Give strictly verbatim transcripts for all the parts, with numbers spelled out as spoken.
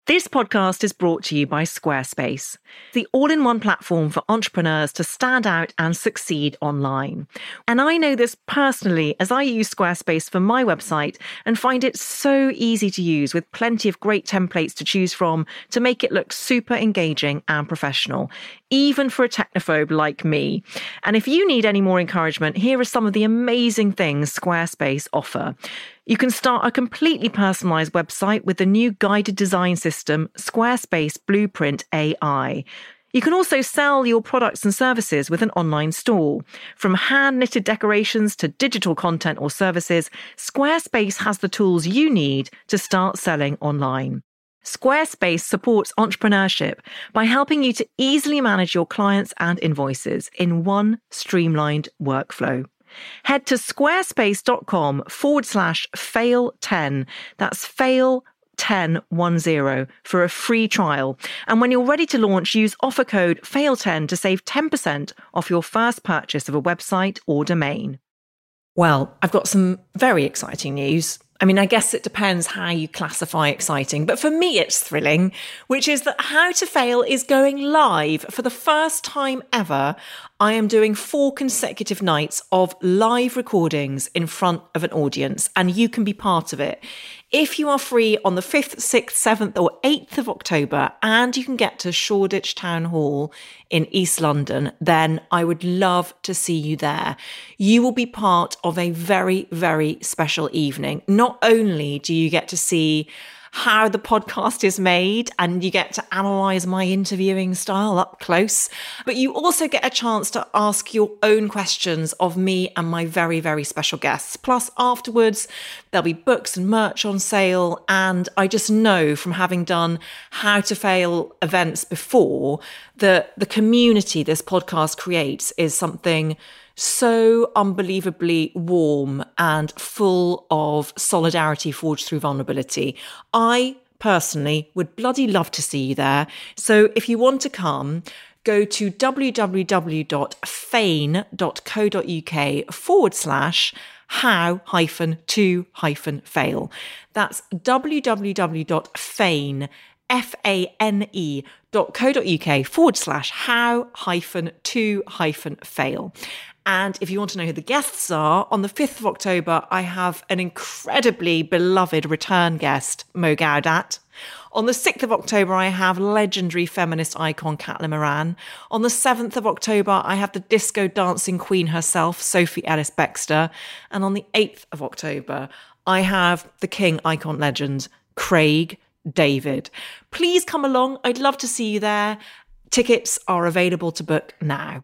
This podcast is brought to you by Squarespace, the all-in-one platform for entrepreneurs to stand out and succeed online. And I know this personally as I use Squarespace for my website and find it so easy to use with plenty of great templates to choose from to make it look super engaging and professional, even for a technophobe like me. And if you need any more encouragement, here are some of the amazing things Squarespace offer. You can start a completely personalized website with the new guided design system, Squarespace Blueprint A I. You can also sell your products and services with an online store. From hand-knitted decorations to digital content or services, Squarespace has the tools you need to start selling online. Squarespace supports entrepreneurship by helping you to easily manage your clients and invoices in one streamlined workflow. Head to squarespace.com forward slash fail 10. That's fail ten one zero for a free trial. And when you're ready to launch, use offer code fail ten to save ten percent off your first purchase of a website or domain. Well, I've got some very exciting news. I mean, I guess it depends how you classify exciting, but for me it's thrilling, which is that How to Fail is going live for the first time ever. I am doing four consecutive nights of live recordings in front of an audience, and you can be part of it. If you are free on the fifth, sixth, seventh or eighth of October and you can get to Shoreditch Town Hall in East London, then I would love to see you there. You will be part of a very, very special evening. Not only do you get to see how the podcast is made and you get to analyse my interviewing style up close, but you also get a chance to ask your own questions of me and my very, very special guests. Plus, afterwards, there'll be books and merch on sale. And I just know from having done How to Fail events before that the community this podcast creates is something so unbelievably warm and full of solidarity forged through vulnerability. I personally would bloody love to see you there. So if you want to come, go to www.fain.co.uk forward slash how hyphen to hyphen fail. That's www.fain, F-A-N-E dot co dot uk forward slash how hyphen to hyphen fail. And if you want to know who the guests are, on the fifth of October, I have an incredibly beloved return guest, Mo Gaudat. On the sixth of October, I have legendary feminist icon Caitlin Moran. On the seventh of October, I have the disco dancing queen herself, Sophie Ellis-Bextor. And on the eighth of October, I have the king icon legend, Craig David. Please come along. I'd love to see you there. Tickets are available to book now.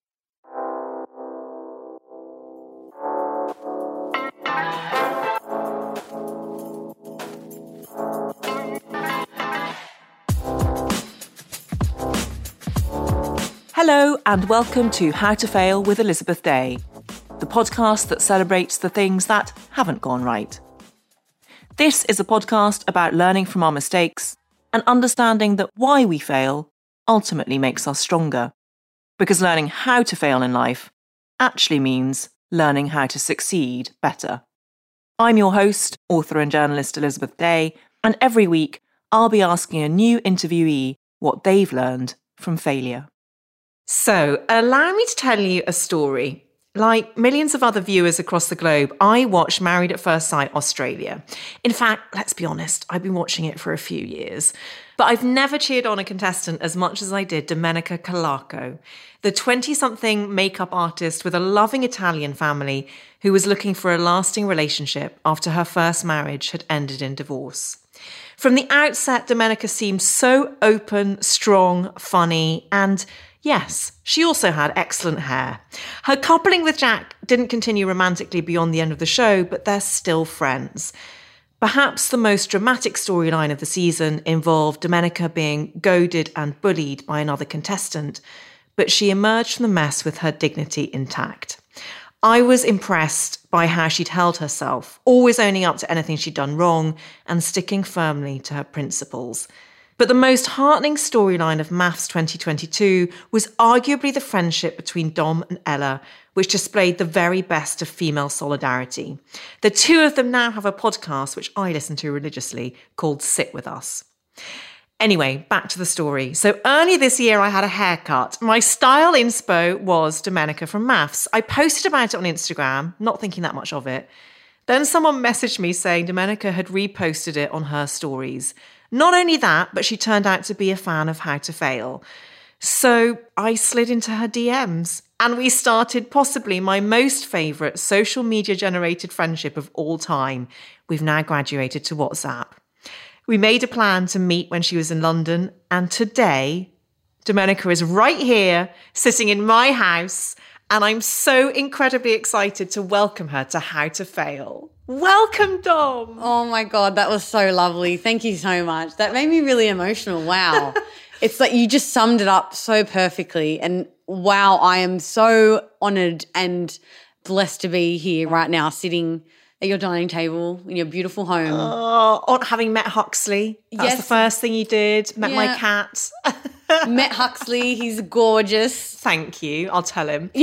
Hello and welcome to How to Fail with Elizabeth Day, the podcast that celebrates the things that haven't gone right. This is a podcast about learning from our mistakes and understanding that why we fail ultimately makes us stronger. Because learning how to fail in life actually means learning how to succeed better. I'm your host, author and journalist Elizabeth Day, and every week I'll be asking a new interviewee what they've learned from failure. So, allow me to tell you a story. Like millions of other viewers across the globe, I watched Married at First Sight Australia. In fact, let's be honest, I've been watching it for a few years. But I've never cheered on a contestant as much as I did Domenica Calarco, the twenty-something makeup artist with a loving Italian family who was looking for a lasting relationship after her first marriage had ended in divorce. From the outset, Domenica seemed so open, strong, funny, and yes, she also had excellent hair. Her coupling with Jack didn't continue romantically beyond the end of the show, but they're still friends. Perhaps the most dramatic storyline of the season involved Domenica being goaded and bullied by another contestant, but she emerged from the mess with her dignity intact. I was impressed by how she'd held herself, always owning up to anything she'd done wrong and sticking firmly to her principles. But the most heartening storyline of MAFS twenty twenty-two was arguably the friendship between Dom and Ella, which displayed the very best of female solidarity. The two of them now have a podcast, which I listen to religiously, called Sit With Us. Anyway, back to the story. So earlier this year, I had a haircut. My style inspo was Domenica from Maths. I posted about it on Instagram, not thinking that much of it. Then someone messaged me saying Domenica had reposted it on her stories. Not only that, but she turned out to be a fan of How to Fail. So I slid into her D Ms and we started possibly my most favourite social media generated friendship of all time. We've now graduated to WhatsApp. We made a plan to meet when she was in London, and today, Domenica is right here, sitting in my house, and I'm so incredibly excited to welcome her to How to Fail. Welcome, Dom. Oh my God, that was so lovely. Thank you so much. That made me really emotional. Wow. It's like you just summed it up so perfectly, and wow, I am so honoured and blessed to be here right now, sitting at your dining table in your beautiful home. Oh, on having met Huxley. That's yes. the first thing you did. Met yeah. my cat. Met Huxley. He's gorgeous. Thank you. I'll tell him.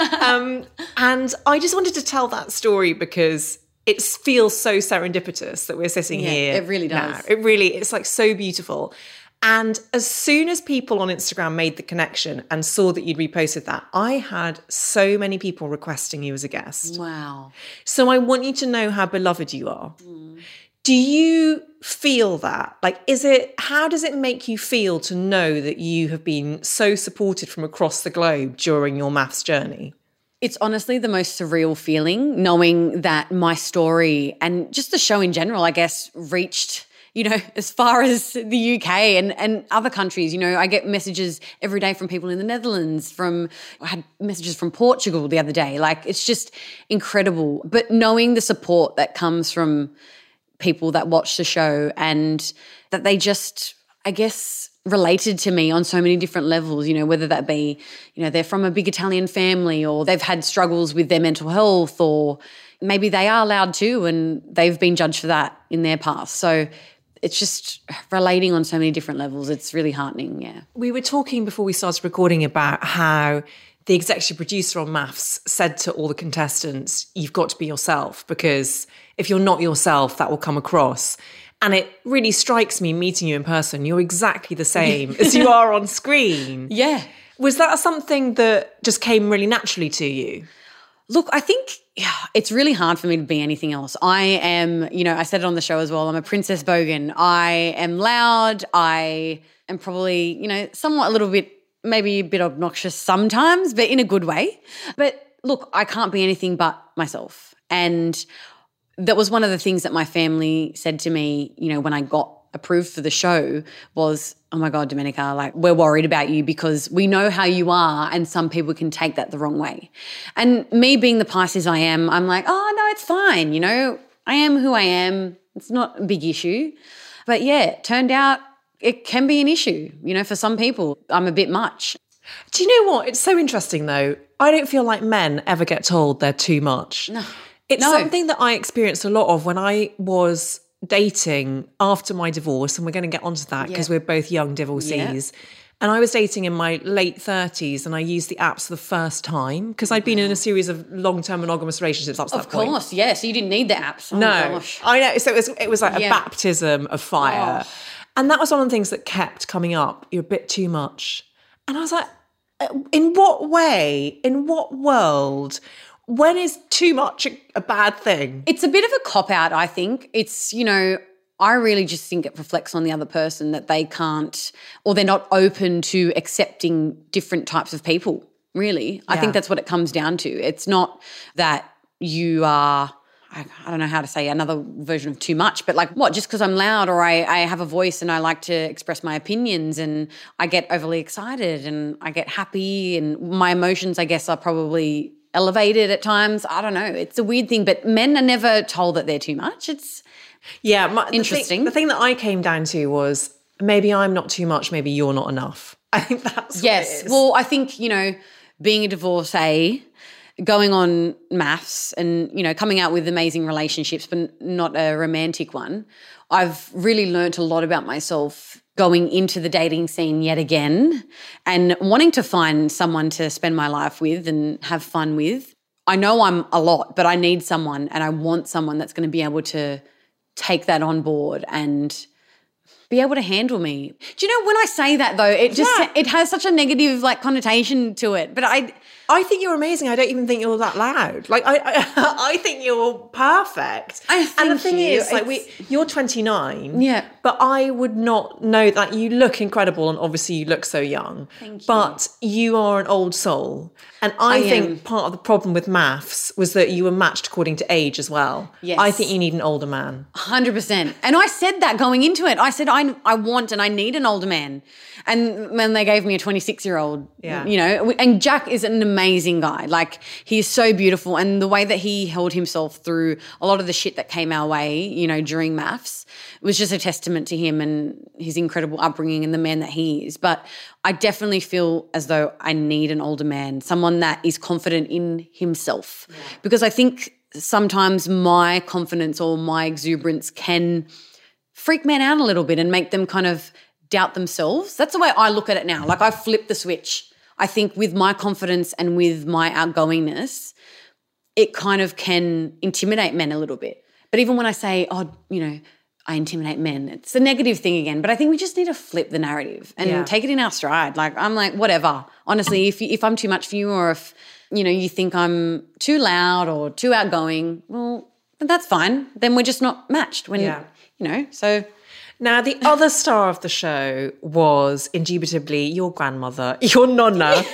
um, and I just wanted to tell that story because it feels so serendipitous that we're sitting yeah, here. It really does. Now. It really, it's like so beautiful. And as soon as people on Instagram made the connection and saw that you'd reposted that, I had so many people requesting you as a guest. Wow. So I want you to know how beloved you are. Mm. Do you feel that? Like, is it, how does it make you feel to know that you have been so supported from across the globe during your maths journey? It's honestly the most surreal feeling, knowing that my story and just the show in general, I guess, reached, you know, as far as the U K and, and other countries. You know, I get messages every day from people in the Netherlands, from, I had messages from Portugal the other day. Like, it's just incredible. But knowing the support that comes from people that watch the show and that they just, I guess, related to me on so many different levels, you know, whether that be, you know, they're from a big Italian family or they've had struggles with their mental health, or maybe they are loud too and they've been judged for that in their past. So it's just relating on so many different levels. It's really heartening, yeah. We were talking before we started recording about how the executive producer on Maths said to all the contestants, you've got to be yourself, because if you're not yourself, that will come across. And it really strikes me, meeting you in person, you're exactly the same as you are on screen. Yeah. Was that something that just came really naturally to you? Look, I think yeah, it's really hard for me to be anything else. I am, you know, I said it on the show as well, I'm a Princess Bogan. I am loud. I am probably, you know, somewhat a little bit, maybe a bit obnoxious sometimes, but in a good way. But look, I can't be anything but myself. And that was one of the things that my family said to me, you know, when I got approved for the show was, oh my God, Domenica, like, we're worried about you because we know how you are and some people can take that the wrong way. And me being the Pisces I am, I'm like, oh no, it's fine. You know, I am who I am. It's not a big issue. But yeah, it turned out it can be an issue. You know, for some people, I'm a bit much. Do you know what? It's so interesting though. I don't feel like men ever get told they're too much. No. It's no. something that I experienced a lot of when I was dating after my divorce, and we're going to get onto that because yeah. we're both young divorcees. Yeah. And I was dating in my late thirties and I used the apps for the first time because I'd been in a series of long-term monogamous relationships up to of that point. Of course, yeah. So you didn't need the apps. Oh no, gosh. I know. So it was, it was like yeah. a baptism of fire. Oh. And that was one of the things that kept coming up. You're a bit too much. And I was like, in what way, in what world, when is too much a, a bad thing? It's a bit of a cop-out, I think. It's, you know, I really just think it reflects on the other person that they can't, or they're not open to accepting different types of people, really. Yeah. I think that's what it comes down to. It's not that you are, I, I don't know how to say another version of too much, but like what, just because I'm loud or I, I have a voice and I like to express my opinions and I get overly excited and I get happy and my emotions, I guess, are probably elevated at times. I don't know. It's a weird thing, but men are never told that they're too much. It's yeah, my, interesting. The thing, the thing that I came down to was maybe I'm not too much, maybe you're not enough. I think that's yes. what it is. Well, I think, you know, being a divorcee, going on Maths and, you know, coming out with amazing relationships but not a romantic one, I've really learnt a lot about myself going into the dating scene yet again and wanting to find someone to spend my life with and have fun with. I know I'm a lot, but I need someone and I want someone that's going to be able to take that on board and be able to handle me. Do you know when I say that though, it just Yeah. it has such a negative like connotation to it. But I I think you're amazing. I don't even think you're that loud. Like I, I, I think you're perfect. I and the thank thing you. is, like we, It's- you're twenty-nine. Yeah. But I would not know that you look incredible, and obviously you look so young. Thank you. But you are an old soul, and I, I think am. part of the problem with maths was that you were matched according to age as well. Yes. I think you need an older man. one hundred percent. And I said that going into it. I said, I, I want and I need an older man. And when they gave me a twenty-six-year-old, Yeah. you know, and Jack is an amazing guy. Like, he's so beautiful. And the way that he held himself through a lot of the shit that came our way, you know, during maths, was just a testament to him and his incredible upbringing and the man that he is. But I definitely feel as though I need an older man, someone that is confident in himself. Yeah. Because I think sometimes my confidence or my exuberance can freak men out a little bit and make them kind of doubt themselves. That's the way I look at it now. Like, I flipped the switch. I think with my confidence and with my outgoingness, it kind of can intimidate men a little bit. But even when I say, oh, you know, I intimidate men, it's a negative thing again. But I think we just need to flip the narrative and Yeah. take it in our stride. Like, I'm like, whatever. Honestly, if you, if I'm too much for you, or if, you know, you think I'm too loud or too outgoing, well, then that's fine. Then we're just not matched. When Yeah. you know, so. Now, the other star of the show was indubitably your grandmother, your nonna.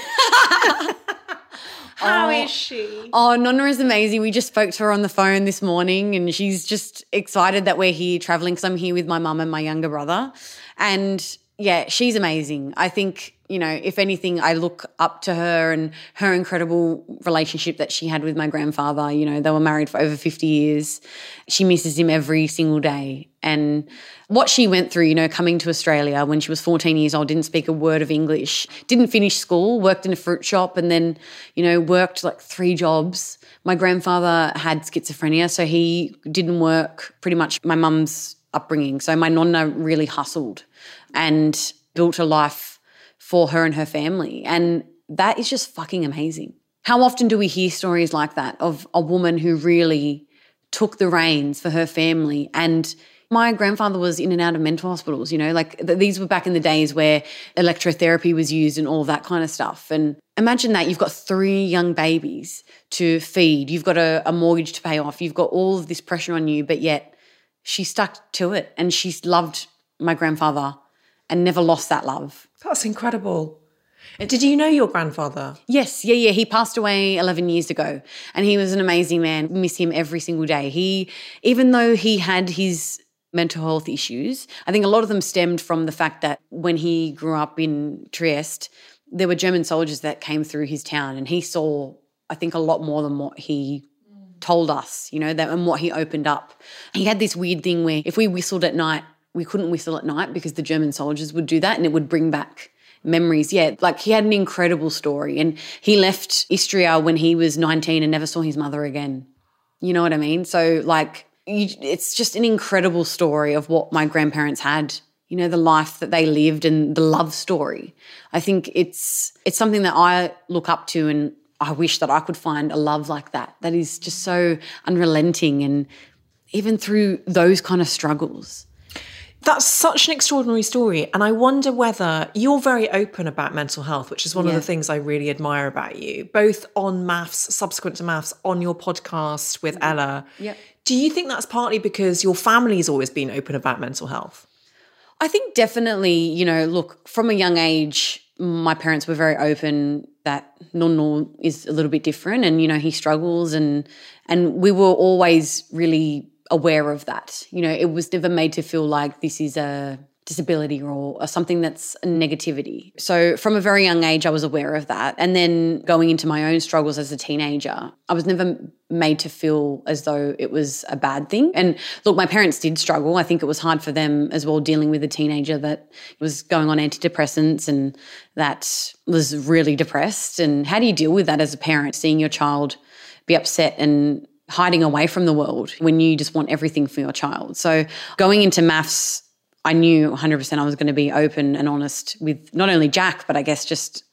How is she? Oh, Nonna is amazing. We just spoke to her on the phone this morning, and she's just excited that we're here traveling because I'm here with my mum and my younger brother. And yeah, she's amazing. I think, you know, if anything, I look up to her and her incredible relationship that she had with my grandfather. You know, they were married for over fifty years. She misses him every single day. And what she went through, you know, coming to Australia when she was fourteen years old, didn't speak a word of English, didn't finish school, worked in a fruit shop, and then, you know, worked like three jobs. My grandfather had schizophrenia, so he didn't work pretty much my mum's upbringing. So my nonna really hustled and built a life for her and her family. And that is just fucking amazing. How often do we hear stories like that of a woman who really took the reins for her family? And my grandfather was in and out of mental hospitals, you know, like th- these were back in the days where electrotherapy was used and all that kind of stuff. And imagine that you've got three young babies to feed, you've got a, a mortgage to pay off, you've got all of this pressure on you, but yet she stuck to it and she's loved my grandfather and never lost that love. That's incredible. Did you know your grandfather? Yes, yeah, yeah. He passed away eleven years ago and he was an amazing man. Miss him every single day. He, even though he had his mental health issues, I think a lot of them stemmed from the fact that when he grew up in Trieste, there were German soldiers that came through his town and he saw, I think, a lot more than what he told us, you know, that and what he opened up. He had this weird thing where if we whistled at night, we couldn't whistle at night because the German soldiers would do that and it would bring back memories. Yeah, like he had an incredible story and he left Istria when he was nineteen and never saw his mother again. You know what I mean? So like you, it's just an incredible story of what my grandparents had, you know, the life that they lived and the love story. I think it's it's something that I look up to and I wish that I could find a love like that, that is just so unrelenting and even through those kind of struggles. That's such an extraordinary story. And I wonder whether you're very open about mental health, which is one Yeah. of the things I really admire about you, both on maths, subsequent to maths, on your podcast with Ella. Yeah. Do you think that's partly because your family's always been open about mental health? I think definitely, you know, look, from a young age, my parents were very open that Nonno is a little bit different and, you know, he struggles and and we were always really aware of that. You know, it was never made to feel like this is a disability or, or something that's a negativity. So from a very young age, I was aware of that. And then going into my own struggles as a teenager, I was never made to feel as though it was a bad thing. And look, my parents did struggle. I think it was hard for them as well dealing with a teenager that was going on antidepressants and that was really depressed. And how do you deal with that as a parent, seeing your child be upset and hiding away from the world when you just want everything for your child? So going into maths, I knew one hundred percent I was going to be open and honest with not only Jack, but I guess just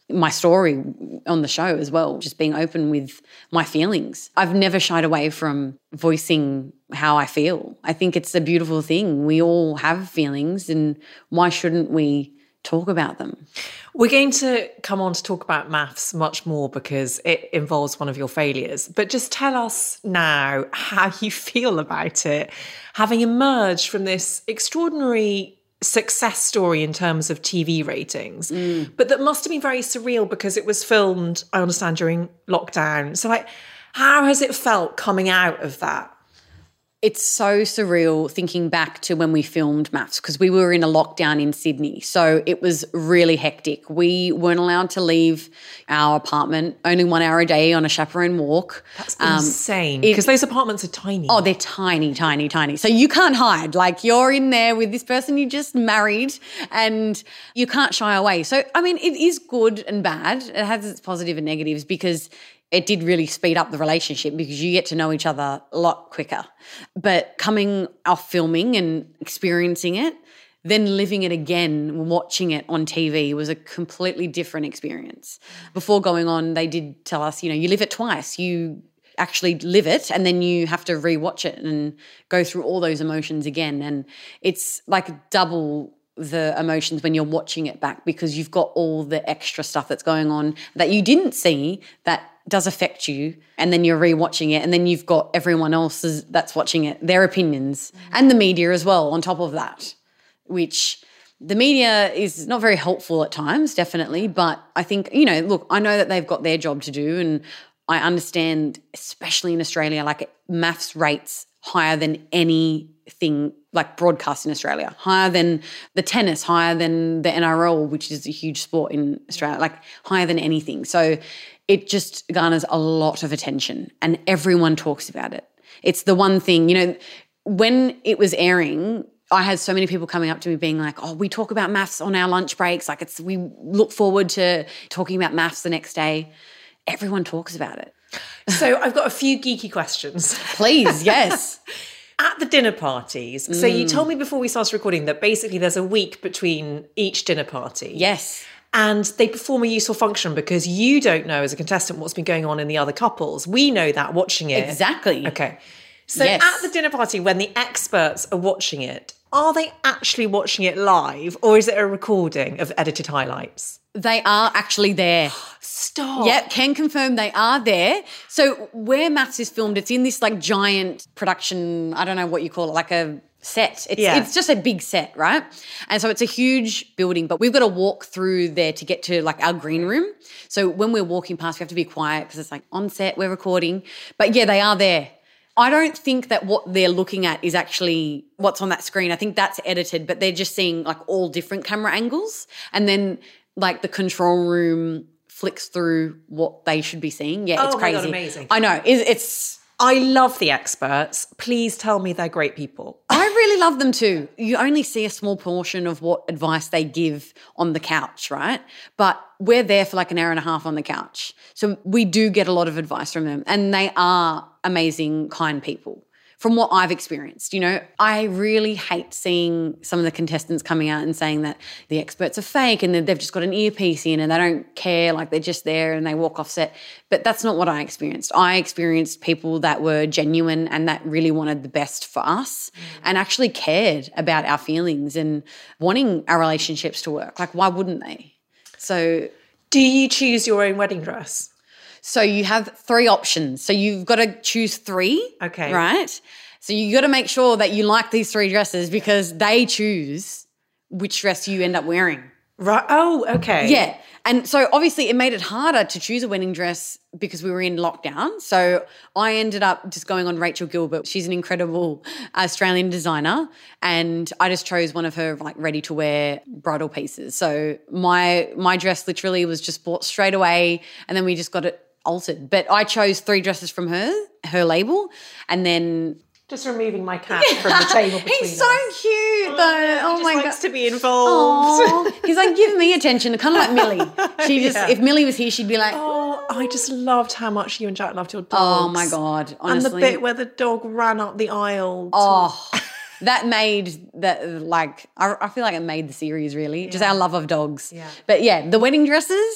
my story on the show as well, just being open with my feelings. I've never shied away from voicing how I feel. I think it's a beautiful thing. We all have feelings, and why shouldn't we talk about them? We're going to come on to talk about maths much more because it involves one of your failures. But just tell us now how you feel about it, having emerged from this extraordinary success story in terms of T V ratings, mm. but that must have been very surreal because it was filmed, I understand, during lockdown. So like, how has it felt coming out of that? It's so surreal thinking back to when we filmed Maths, because we were in a lockdown in Sydney. So it was really hectic. We weren't allowed to leave our apartment, only one hour a day on a chaperone walk. That's insane, because um, those apartments are tiny. Oh, they're tiny, tiny, tiny. So you can't hide. Like, you're in there with this person you just married and you can't shy away. So, I mean, it is good and bad. It has its positive and negatives because it did really speed up the relationship because you get to know each other a lot quicker. But coming off filming and experiencing it, then living it again, watching it on T V was a completely different experience. Before going on, they did tell us, you know, you live it twice. You actually live it and then you have to rewatch it and go through all those emotions again. And it's like double the emotions when you're watching it back because you've got all the extra stuff that's going on that you didn't see that does affect you, and then you're rewatching it, and then you've got everyone else that's watching it, their opinions, mm. and the media as well on top of that, which the media is not very helpful at times, definitely, but I think, you know, look, I know that they've got their job to do, and I understand, especially in Australia, like maths rates higher than anything like broadcast in Australia, higher than the tennis, higher than the N R L, which is a huge sport in Australia, like higher than anything. So it just garners a lot of attention and everyone talks about it. It's the one thing, you know, when it was airing, I had so many people coming up to me being like, oh, we talk about maths on our lunch breaks. Like it's, we look forward to talking about maths the next day. Everyone talks about it. So I've got a few geeky questions. Please, yes. At the dinner parties, mm. so you told me before we started recording that basically there's a week between each dinner party. Yes. And they perform a useful function because you don't know as a contestant what's been going on in the other couples. We know that watching it. Exactly. Okay. So yes. At the dinner party, when the experts are watching it, are they actually watching it live or is it a recording of edited highlights? They are actually there. Stop. Yep, can confirm they are there. So where Maths is filmed, it's in this like giant production, I don't know what you call it, like a set. It's, yeah. it's just a big set, right? And so it's a huge building, but we've got to walk through there to get to like our green room. So when we're walking past, we have to be quiet because it's like on set, we're recording. But yeah, they are there. I don't think that what they're looking at is actually what's on that screen. I think that's edited, but they're just seeing like all different camera angles. And then like the control room flicks through what they should be seeing. Yeah, it's oh crazy. My God, amazing. I know. It's, it's I love the experts. Please tell me they're great people. I really love them too. You only see a small portion of what advice they give on the couch, right? But we're there for like an hour and a half on the couch. So we do get a lot of advice from them and they are amazing, kind people. From what I've experienced, you know, I really hate seeing some of the contestants coming out and saying that the experts are fake and that they've just got an earpiece in and they don't care, like they're just there and they walk off set. But that's not what I experienced. I experienced people that were genuine and that really wanted the best for us mm. and actually cared about our feelings and wanting our relationships to work. Like, why wouldn't they? So, do you choose your own wedding dress? So you have three options. So you've got to choose three. Okay. Right? So you got to make sure that you like these three dresses because they choose which dress you end up wearing. Right. Oh, okay. Yeah. And so obviously it made it harder to choose a wedding dress because we were in lockdown. So I ended up just going on Rachel Gilbert. She's an incredible Australian designer and I just chose one of her like ready to wear bridal pieces. So my my dress literally was just bought straight away and then we just got it altered. But I chose three dresses from her, her label, and then just removing my cat from the table between He's so us. cute, though. Oh, oh he my just god, likes to be involved. Aww. He's like, give me attention, kind of like Millie. She just, yeah. if Millie was here, she'd be like, oh, I just loved how much you and Jack loved your dogs. Oh my god, honestly. And the bit where the dog ran up the aisle. To- oh. That made that like I, I feel like it made the series really, yeah. just our love of dogs. Yeah. But yeah, the wedding dresses.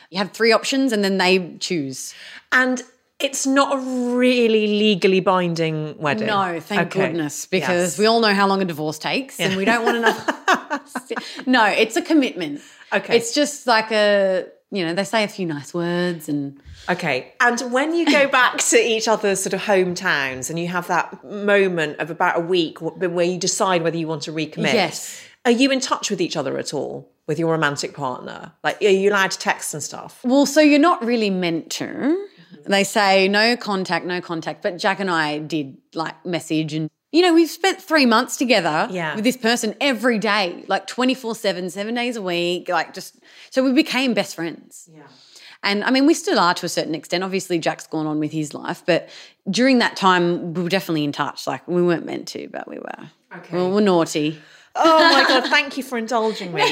You have three options and then they choose. And it's not a really legally binding wedding. No, thank okay. goodness, because yes. we all know how long a divorce takes, yeah. and we don't want another. No, it's a commitment. Okay. It's just like a, you know, they say a few nice words and. Okay. And when you go back to each other's sort of hometowns and you have that moment of about a week where you decide whether you want to recommit. Yes. Are you in touch with each other at all, with your romantic partner? Like, are you allowed to text and stuff? Well, so you're not really meant to. They say no contact, no contact. But Jack and I did like message and, you know, we've spent three months together yeah. with this person every day, like twenty-four seven, seven days a week, like just, so we became best friends. Yeah. And I mean, we still are to a certain extent. Obviously, Jack's gone on with his life, but during that time, we were definitely in touch. Like we weren't meant to, but we were. Okay. We were naughty. Oh my God, thank you for indulging me. I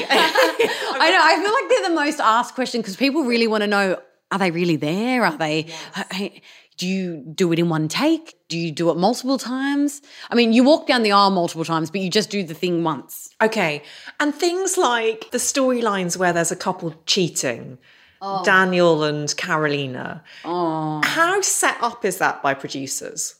know, I feel like they're the most asked question because people really want to know, are they really there? Are they, yes. Do you do it in one take? Do you do it multiple times? I mean, you walk down the aisle multiple times, but you just do the thing once. Okay. And things like the storylines where there's a couple cheating, oh. Daniel and Carolina. Oh. How set up is that by producers?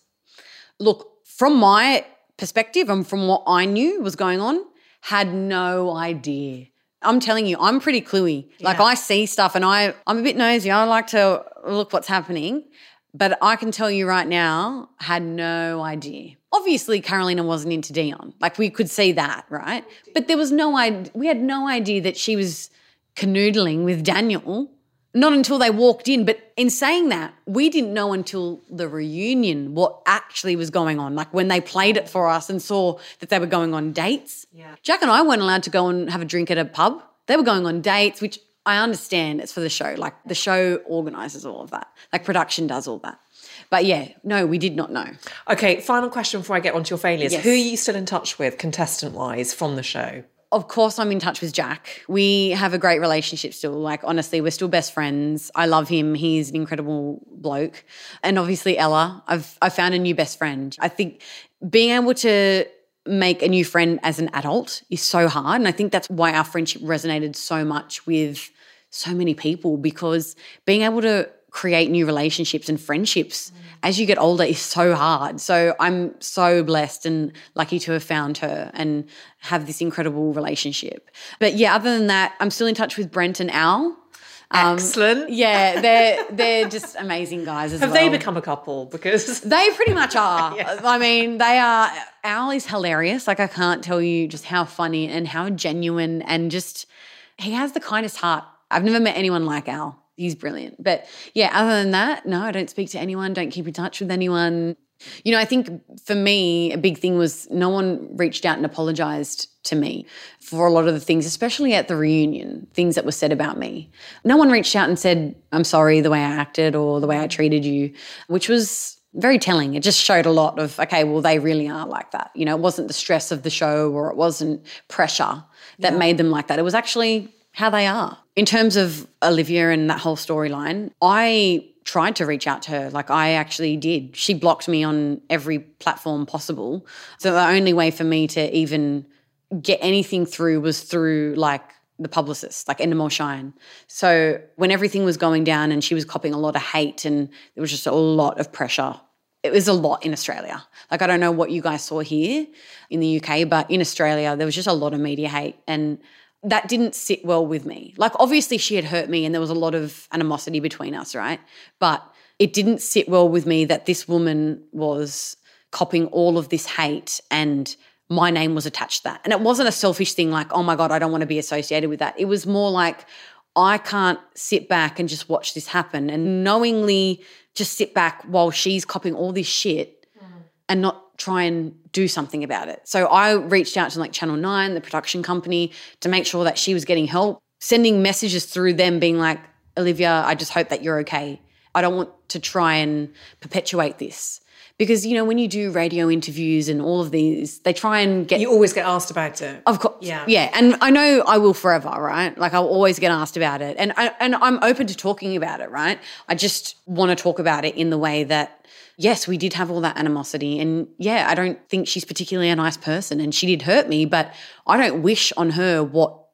Look, from my perspective and from what I knew was going on, had no idea. I'm telling you, I'm pretty cluey. Yeah. Like I see stuff and I, I'm a bit nosy. I like to look what's happening. But I can tell you right now, had no idea. Obviously, Carolina wasn't into Dion. Like we could see that, right? But there was no idea. We had no idea that she was canoodling with Daniel. Not until they walked in. But in saying that, we didn't know until the reunion what actually was going on. Like when they played it for us and saw that they were going on dates. Yeah. Jack and I weren't allowed to go and have a drink at a pub. They were going on dates, which I understand it's for the show. Like the show organises all of that. Like production does all that. But yeah, no, we did not know. Okay, final question before I get onto your failures. Yes. Who are you still in touch with, contestant-wise, from the show? Of course I'm in touch with Jack. We have a great relationship still. Like, honestly, we're still best friends. I love him. He's an incredible bloke. And obviously Ella, I've I found a new best friend. I think being able to make a new friend as an adult is so hard. And I think that's why our friendship resonated so much with so many people, because being able to create new relationships and friendships mm. as you get older is so hard. So I'm so blessed and lucky to have found her and have this incredible relationship. But yeah, other than that, I'm still in touch with Brent and Al. Um, Excellent. Yeah, they're they're just amazing guys as have well. Have they become a couple? Because they pretty much are. Yeah. I mean, they are. Al is hilarious. Like I can't tell you just how funny and how genuine, and just he has the kindest heart. I've never met anyone like Al. He's brilliant. But yeah, other than that, no, I don't speak to anyone, don't keep in touch with anyone. You know, I think for me, a big thing was no one reached out and apologised to me for a lot of the things, especially at the reunion, things that were said about me. No one reached out and said, I'm sorry the way I acted or the way I treated you, which was very telling. It just showed a lot of, okay, well, they really are like that. You know, it wasn't the stress of the show or it wasn't pressure that yeah. made them like that. It was actually how they are. In terms of Olivia and that whole storyline, I tried to reach out to her. Like I actually did. She blocked me on every platform possible. So the only way for me to even get anything through was through like the publicist, like Endemol Shine. So when everything was going down and she was copying a lot of hate and there was just a lot of pressure, it was a lot in Australia. Like I don't know what you guys saw here in the U K, but in Australia there was just a lot of media hate, and that didn't sit well with me. Like obviously she had hurt me and there was a lot of animosity between us, right? But it didn't sit well with me that this woman was copying all of this hate and my name was attached to that. And it wasn't a selfish thing like, oh my God, I don't want to be associated with that. It was more like I can't sit back and just watch this happen and knowingly just sit back while she's copying all this shit mm. and not try and do something about it. So I reached out to like Channel nine, the production company, to make sure that she was getting help, sending messages through them being like, Olivia, I just hope that you're okay. I don't want to try and perpetuate this. Because, you know, when you do radio interviews and all of these, they try and get... You always get asked about it. Of course. Yeah. Yeah. And I know I will forever, right? Like I'll always get asked about it. And, I, and I'm open to talking about it, right? I just want to talk about it in the way that, yes, we did have all that animosity. And, yeah, I don't think she's particularly a nice person and she did hurt me, but I don't wish on her what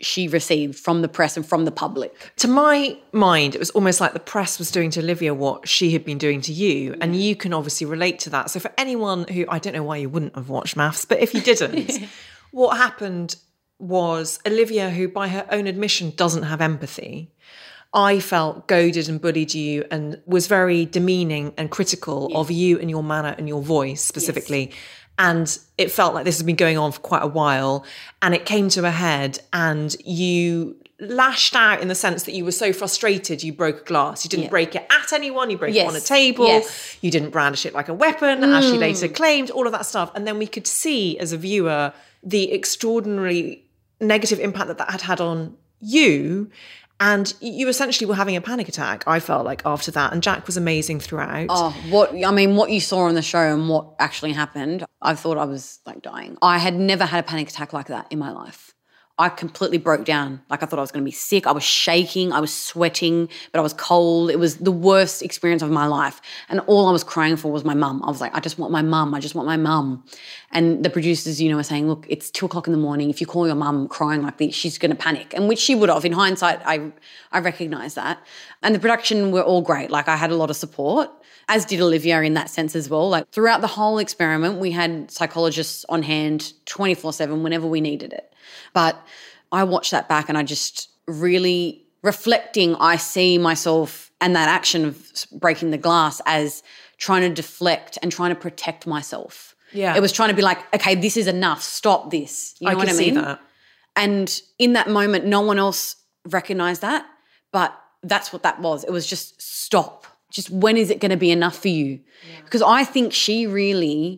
she received from the press and from the public. To my mind, it was almost like the press was doing to Olivia what she had been doing to you. And you can obviously relate to that. So for anyone who, I don't know why you wouldn't have watched Maths, but if you didn't, what happened was Olivia, who by her own admission doesn't have empathy, I felt goaded and bullied you and was very demeaning and critical yes. of you and your manner and your voice specifically. Yes. And it felt like this has been going on for quite a while, and it came to a head, and you lashed out in the sense that you were so frustrated you broke a glass. You didn't yeah. break it at anyone, you broke yes. it on a table, yes. you didn't brandish it like a weapon, mm. as she later claimed, all of that stuff. And then we could see as a viewer the extraordinary negative impact that that had had on you. And you essentially were having a panic attack, I felt like, after that. And Jack was amazing throughout. Oh, what I mean, what you saw on the show and what actually happened, I thought I was like dying. I had never had a panic attack like that in my life. I completely broke down. Like I thought I was going to be sick. I was shaking. I was sweating, but I was cold. It was the worst experience of my life. And all I was crying for was my mum. I was like, I just want my mum. I just want my mum. And the producers, you know, were saying, look, it's two o'clock in the morning. If you call your mum crying like this, she's going to panic. And which she would have. In hindsight, I, I recognise that. And the production were all great. Like I had a lot of support, as did Olivia in that sense as well. Like throughout the whole experiment, we had psychologists on hand twenty-four seven whenever we needed it. But I watched that back and I just really reflecting, I see myself and that action of breaking the glass as trying to deflect and trying to protect myself. Yeah. It was trying to be like, okay, this is enough. Stop this. You know I what I can mean? see that. And in that moment, no one else recognized that, but that's what that was. It was just stop. Just when is it going to be enough for you? Yeah. Because I think she really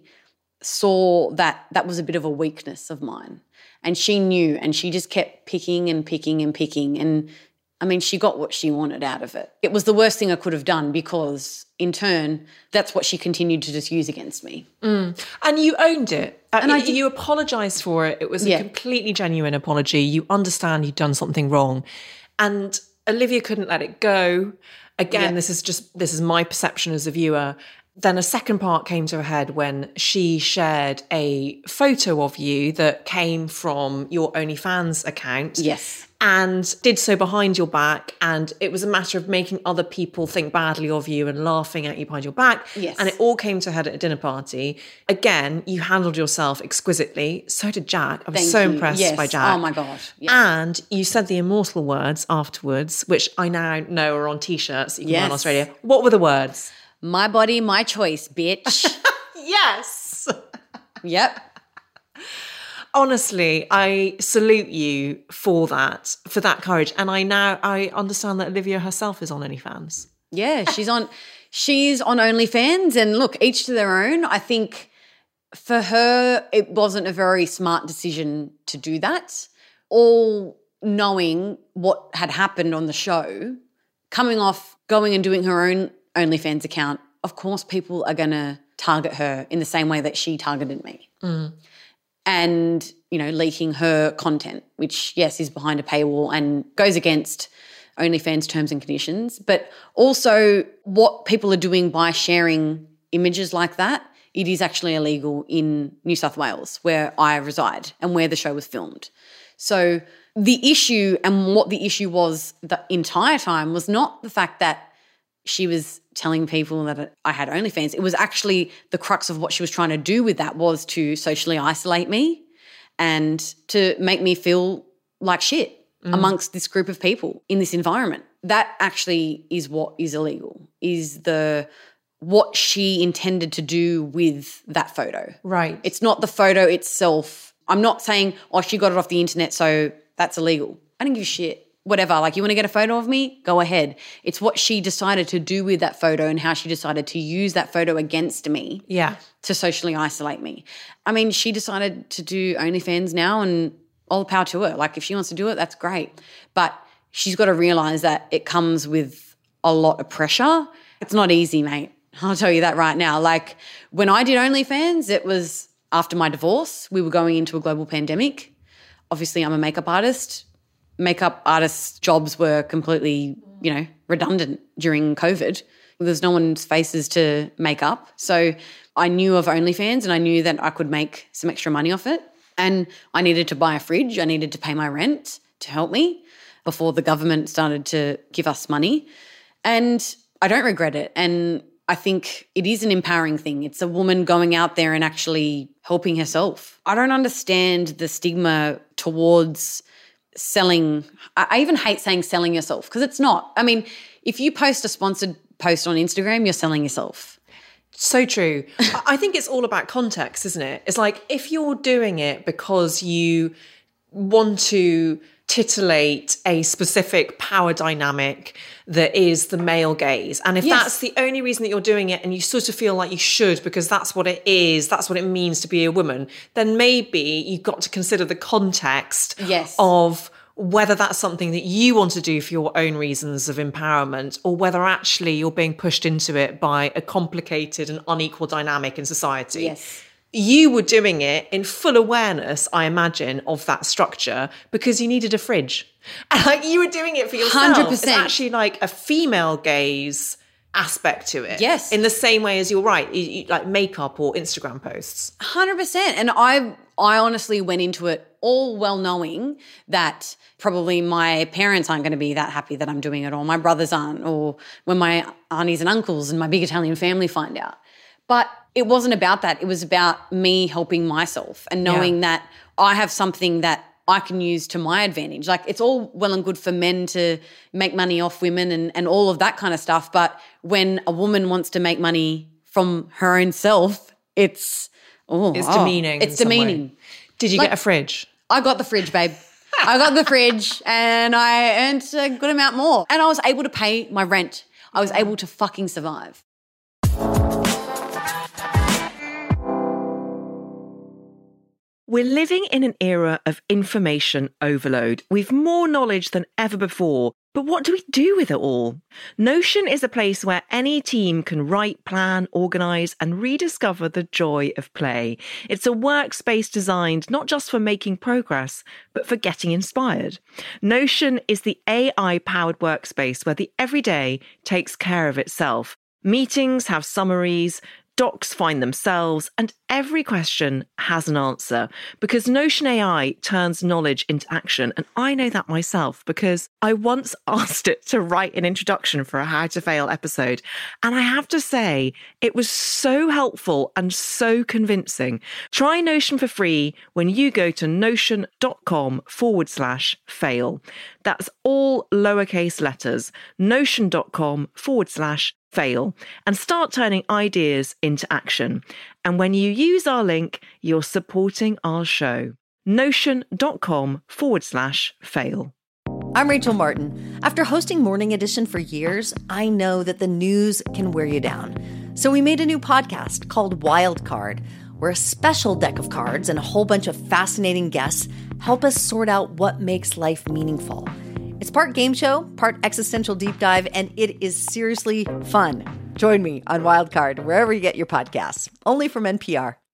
saw that that was a bit of a weakness of mine. And she knew, and she just kept picking and picking and picking. And, I mean, she got what she wanted out of it. It was the worst thing I could have done because, in turn, that's what she continued to just use against me. Mm. And you owned it. And I did. You apologised for it. It was a yeah. completely genuine apology. You understand you'd done something wrong. And Olivia couldn't let it go. Again, yeah. this is just, this is my perception as a viewer. Then a second part came to a head when she shared a photo of you that came from your OnlyFans account. Yes. And did so behind your back. And it was a matter of making other people think badly of you and laughing at you behind your back. Yes. And it all came to a head at a dinner party. Again, you handled yourself exquisitely. So did Jack. I was Thank so you. impressed yes. by Jack. Oh, my God. Yes. And you said the immortal words afterwards, which I now know are on T-shirts that you can yes. buy in Australia. What were the words? My body, my choice, bitch. Yes. Yep. Honestly, I salute you for that, for that courage. And I now, I understand that Olivia herself is on OnlyFans. Yeah, she's on, she's on OnlyFans. And look, each to their own. I think for her, it wasn't a very smart decision to do that. All knowing what had happened on the show, coming off, going and doing her own OnlyFans account, of course people are going to target her in the same way that she targeted me. Mm. And, you know, leaking her content, which, yes, is behind a paywall and goes against OnlyFans terms and conditions. But also what people are doing by sharing images like that, it is actually illegal in New South Wales, where I reside and where the show was filmed. So the issue and what the issue was the entire time was not the fact that she was telling people that I had OnlyFans. It was actually the crux of what she was trying to do with that was to socially isolate me and to make me feel like shit mm. amongst this group of people in this environment. That actually is what is illegal, is the what she intended to do with that photo. Right. It's not the photo itself. I'm not saying, oh, she got it off the internet, so that's illegal. I don't give a shit. Whatever, like you want to get a photo of me, go ahead. It's what she decided to do with that photo and how she decided to use that photo against me yeah. to socially isolate me. I mean, she decided to do OnlyFans now and all the power to her. Like if she wants to do it, that's great. But she's got to realise that it comes with a lot of pressure. It's not easy, mate. I'll tell you that right now. Like when I did OnlyFans, it was after my divorce. We were going into a global pandemic. Obviously, I'm a makeup artist. Makeup artists' jobs were completely, you know, redundant during COVID. There's no one's faces to make up. So I knew of OnlyFans and I knew that I could make some extra money off it. And I needed to buy a fridge. I needed to pay my rent. to help me before the government started to give us money. And I don't regret it. And I think it is an empowering thing. It's a woman going out there and actually helping herself. I don't understand the stigma towards selling. I even hate saying selling yourself because it's not. I mean, if you post a sponsored post on Instagram, you're selling yourself. So true. I think it's all about context, isn't it? It's like if you're doing it because you want to titillate a specific power dynamic that is the male gaze. And if Yes. that's the only reason that you're doing it and you sort of feel like you should because that's what it is, that's what it means to be a woman, then maybe you've got to consider the context Yes. of whether that's something that you want to do for your own reasons of empowerment or whether actually you're being pushed into it by a complicated and unequal dynamic in society. Yes. You were doing it in full awareness, I imagine, of that structure because you needed a fridge. And like you were doing it for yourself. one hundred percent. It's actually like a female gaze aspect to it. Yes. In the same way as you're right, you, you, like makeup or Instagram posts. one hundred percent. And I I honestly went into it all well knowing that probably my parents aren't going to be that happy that I'm doing it, or my brothers aren't, or when my aunties and uncles and my big Italian family find out. But it wasn't about that. It was about me helping myself and knowing Yeah. that I have something that I can use to my advantage. Like it's all well and good for men to make money off women and, and all of that kind of stuff. But when a woman wants to make money from her own self, it's oh, It's oh, demeaning. It's in some way. demeaning. Did you Like- get a fridge? I got the fridge, babe. I got the fridge and I earned a good amount more. And I was able to pay my rent. I was able to fucking survive. We're living in an era of information overload. We've more knowledge than ever before. But what do we do with it all? Notion is a place where any team can write, plan, organise and rediscover the joy of play. It's a workspace designed not just for making progress, but for getting inspired. Notion is the A I-powered workspace where the everyday takes care of itself. Meetings have summaries, docs find themselves, and every question has an answer because Notion A I turns knowledge into action. And I know that myself because I once asked it to write an introduction for a How to Fail episode. And I have to say, it was so helpful and so convincing. Try Notion for free when you go to notion.com forward slash fail. That's all lowercase letters, notion.com forward slash fail, and start turning ideas into action. And when you use our link, you're supporting our show. Notion.com forward slash fail. I'm Rachel Martin. After hosting Morning Edition for years, I know that the news can wear you down. So we made a new podcast called Wild Card, where a special deck of cards and a whole bunch of fascinating guests help us sort out what makes life meaningful. It's part game show, part existential deep dive, and it is seriously fun. Join me on Wild Card, wherever you get your podcasts, only from N P R.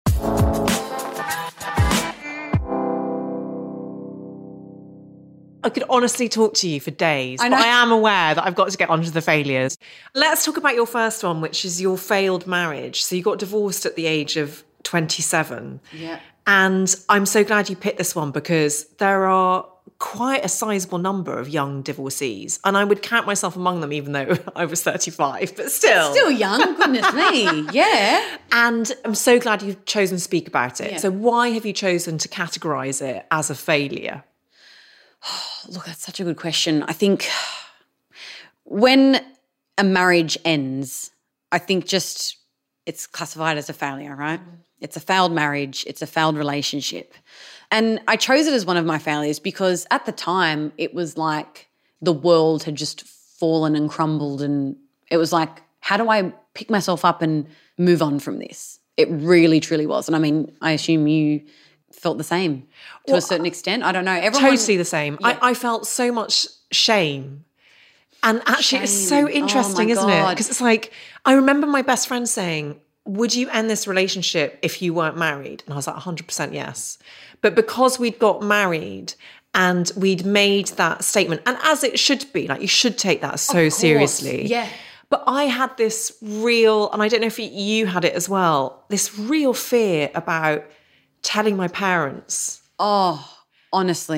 I could honestly talk to you for days, I but know. I am aware that I've got to get onto the failures. Let's talk about your first one, which is your failed marriage. So you got divorced at the age of twenty-seven. Yeah. And I'm so glad you picked this one because there are quite a sizable number of young divorcees. And I would count myself among them, even though I was thirty-five, but still. Still young, goodness me. Yeah. And I'm so glad you've chosen to speak about it. Yeah. So why have you chosen to categorise it as a failure? Look, that's such a good question. I think when a marriage ends, I think just it's classified as a failure, right? It's a failed marriage. It's a failed relationship. And I chose it as one of my failures because at the time it was like the world had just fallen and crumbled, and it was like, how do I pick myself up and move on from this? It really, truly was. And I mean, I assume you felt the same to Well, a certain extent. I don't know. Everyone, Totally the same. Yeah. I, I felt so much shame. And actually, it's so Shame. Oh, interesting, my isn't it? God. Because it's like, I remember my best friend saying, would you end this relationship if you weren't married? And I was like, one hundred percent yes. But because we'd got married and we'd made that statement, and as it should be, like you should take that so course. seriously. Yeah. But I had this real, and I don't know if you had it as well, this real fear about telling my parents. Oh, honestly.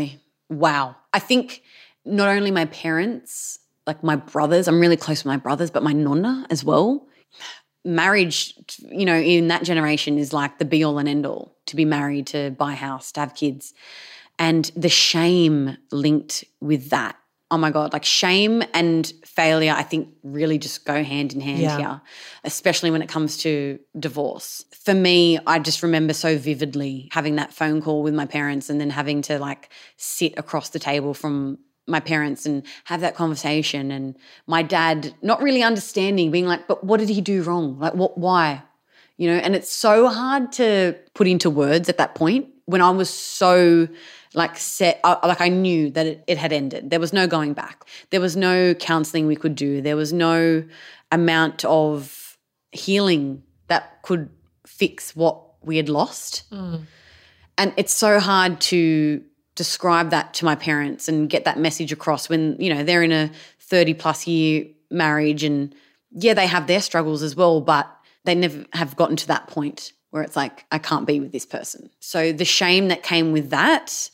wow. I think not only my parents, like my brothers, I'm really close with my brothers, but my nonna as well. Marriage, you know, in that generation is like the be all and end all, to be married, to buy a house, to have kids. And the shame linked with that. Oh my God, like shame and failure, I think really just go hand in hand Yeah. here, especially when it comes to divorce. For me, I just remember so vividly having that phone call with my parents and then having to like sit across the table from my parents and have that conversation, and my dad not really understanding, being like, but what did he do wrong? Like what, why? You know, and it's so hard to put into words at that point when I was so like set, uh, like I knew that it, it had ended. There was no going back. There was no counseling we could do. There was no amount of healing that could fix what we had lost. Mm. And it's so hard to describe that to my parents and get that message across when, you know, they're in a thirty plus year marriage, and yeah, they have their struggles as well, but they never have gotten to that point where it's like, I can't be with this person. So the shame that came with that,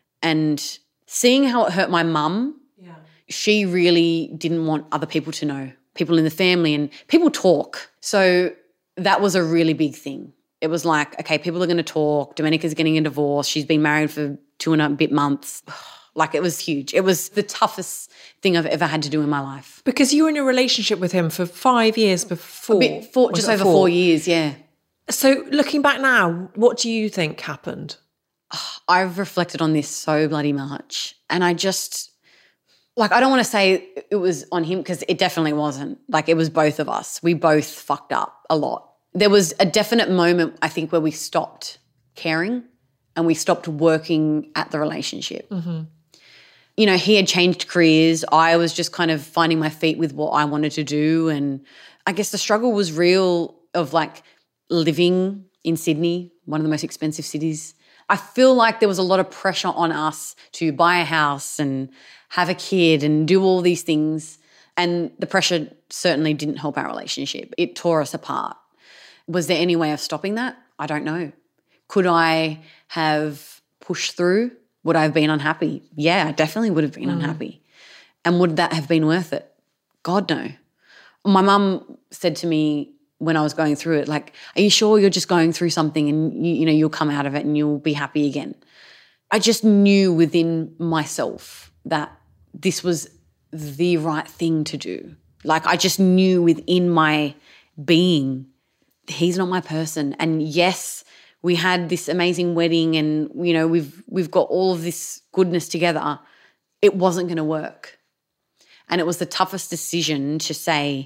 and seeing how it hurt my mum, Yeah. she really didn't want other people to know, people in the family, and people talk. So that was a really big thing. It was like, okay, people are going to talk. Domenica's getting a divorce. She's been married for two and a bit months. Like it was huge. It was the toughest thing I've ever had to do in my life. Because you were in a relationship with him for five years before. A bit, four, Was just it over four years, yeah. So looking back now, what do you think happened? I've reflected on this so bloody much, and I just, like, I don't want to say it was on him because it definitely wasn't. Like, it was both of us. We both fucked up a lot. There was a definite moment, I think, where we stopped caring and we stopped working at the relationship. Mm-hmm. You know, he had changed careers. I was just kind of finding my feet with what I wanted to do, and I guess the struggle was real of, like, living in Sydney, one of the most expensive cities. I feel like there was a lot of pressure on us to buy a house and have a kid and do all these things, and the pressure certainly didn't help our relationship. It tore us apart. Was there any way of stopping that? I don't know. Could I have pushed through? Would I have been unhappy? Yeah, I definitely would have been mm. unhappy. And would that have been worth it? God, no. My mum said to me when I was going through it, like, are you sure you're just going through something and, you, you know, you'll come out of it and you'll be happy again? I just knew within myself that this was the right thing to do. Like, I just knew within my being, he's not my person. And yes, we had this amazing wedding and, you know, we've we've got all of this goodness together. It wasn't going to work. And it was the toughest decision to say,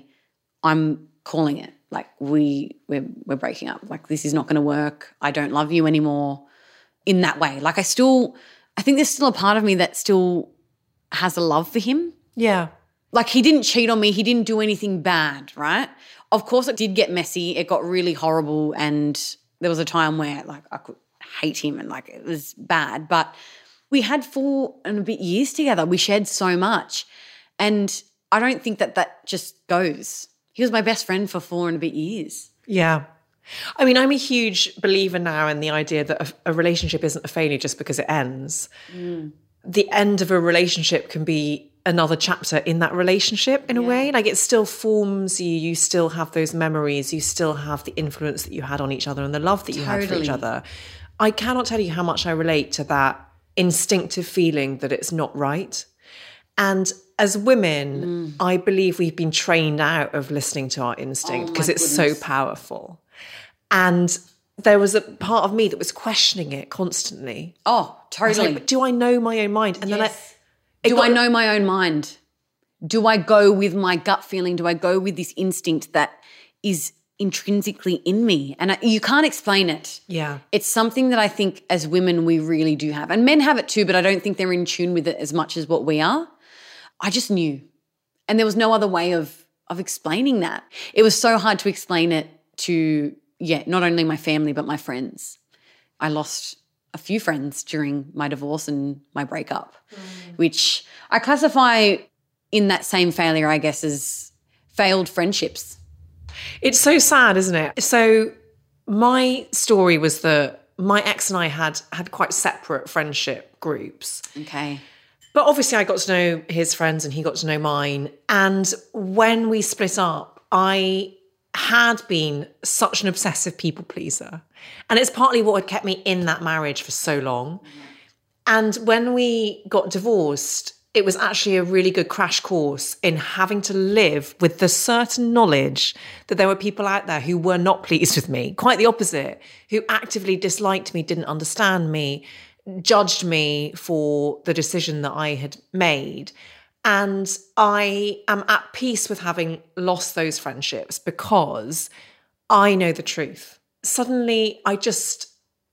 I'm calling it. Like, we, we're, we're breaking up. Like, this is not going to work. I don't love you anymore in that way. Like, I still, I think there's still a part of me that still has a love for him. Yeah. Like, he didn't cheat on me. He didn't do anything bad, right? Of course, it did get messy. It got really horrible, and there was a time where, like, I could hate him and, like, it was bad. But we had four and a bit years together. We shared so much. And I don't think that that just goes. He was my best friend for four and a bit years. Yeah. I mean, I'm a huge believer now in the idea that a, a relationship isn't a failure just because it ends. Mm. The end of a relationship can be another chapter in that relationship in yeah. a way. Like, it still forms you. You still have those memories. You still have the influence that you had on each other and the love that you totally. had for each other. I cannot tell you how much I relate to that instinctive feeling that it's not right. And as women, mm. I believe we've been trained out of listening to our instinct because oh it's goodness. so powerful. And there was a part of me that was questioning it constantly. Oh, totally. Like, do I know my own mind? And yes. then I... Do got, I know my own mind? Do I go with my gut feeling? Do I go with this instinct that is intrinsically in me? And I, you can't explain it. Yeah. It's something that I think as women we really do have. And men have it too, but I don't think they're in tune with it as much as what we are. I just knew. And there was no other way of of explaining that. It was so hard to explain it to, yeah, not only my family but my friends. I lost a few friends during my divorce and my breakup, mm. which I classify in that same failure, I guess, as failed friendships. It's so sad, isn't it? So my story was that my ex and I had had quite separate friendship groups. Okay. But obviously I got to know his friends and he got to know mine. And when we split up, I had been such an obsessive people pleaser. And it's partly what had kept me in that marriage for so long. Mm-hmm. And when we got divorced, it was actually a really good crash course in having to live with the certain knowledge that there were people out there who were not pleased with me, quite the opposite, who actively disliked me, didn't understand me, judged me for the decision that I had made. And I am at peace with having lost those friendships because I know the truth. Suddenly, I just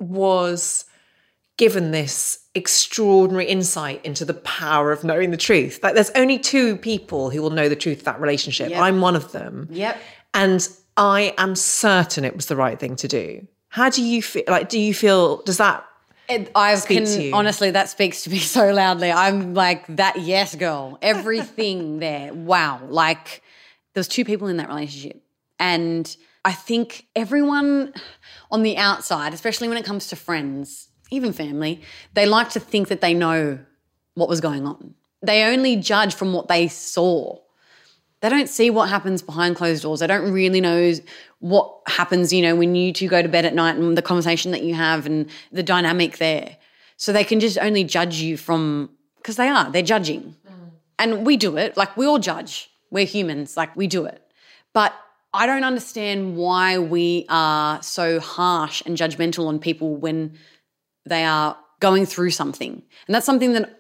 was given this extraordinary insight into the power of knowing the truth. Like, there's only two people who will know the truth of that relationship. Yep. I'm one of them. Yep. And I am certain it was the right thing to do. How do you feel? Like, do you feel, does that It, I speak can, to you? Honestly, that speaks to me so loudly. I'm like, that yes girl. Everything there. Wow. Like, there was two people in that relationship. And I think everyone on the outside, especially when it comes to friends, even family, they like to think that they know what was going on. They only judge from what they saw. They don't see what happens behind closed doors. They don't really know what happens, you know, when you two go to bed at night and the conversation that you have and the dynamic there. So they can just only judge you from, because they are, they're judging. Mm. And we do it, like we all judge. We're humans, like we do it. But I don't understand why we are so harsh and judgmental on people when they are going through something. And that's something that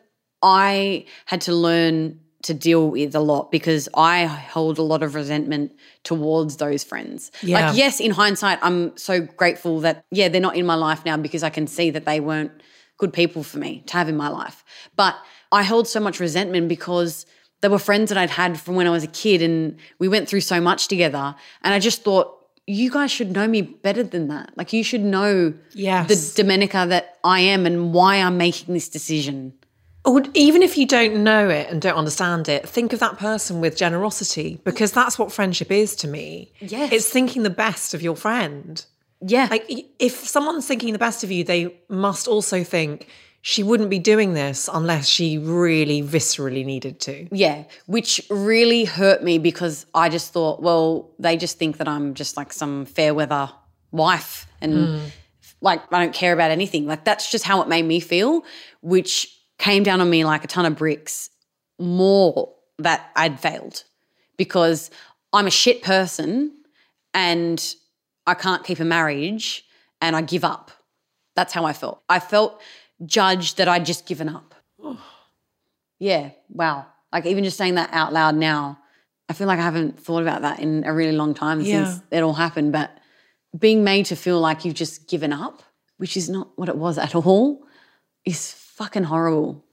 I had to learn to deal with a lot because I hold a lot of resentment towards those friends. Yeah. Like, yes, in hindsight, I'm so grateful that, yeah, they're not in my life now because I can see that they weren't good people for me to have in my life. But I held so much resentment because they were friends that I'd had from when I was a kid and we went through so much together. And I just thought, you guys should know me better than that. Like, you should know yes. the Domenica that I am and why I'm making this decision. Or even if you don't know it and don't understand it, think of that person with generosity because that's what friendship is to me. Yes. It's thinking the best of your friend. Yeah. Like, if someone's thinking the best of you, they must also think she wouldn't be doing this unless she really viscerally needed to. Yeah, which really hurt me because I just thought, well, they just think that I'm just like some fair weather wife and mm. like I don't care about anything. Like, that's just how it made me feel, which came down on me like a ton of bricks more that I'd failed because I'm a shit person and I can't keep a marriage and I give up. That's how I felt. I felt judged that I'd just given up. Oh. Yeah, wow. Like, even just saying that out loud now, I feel like I haven't thought about that in a really long time yeah. since it all happened. But being made to feel like you've just given up, which is not what it was at all, is fucking horrible.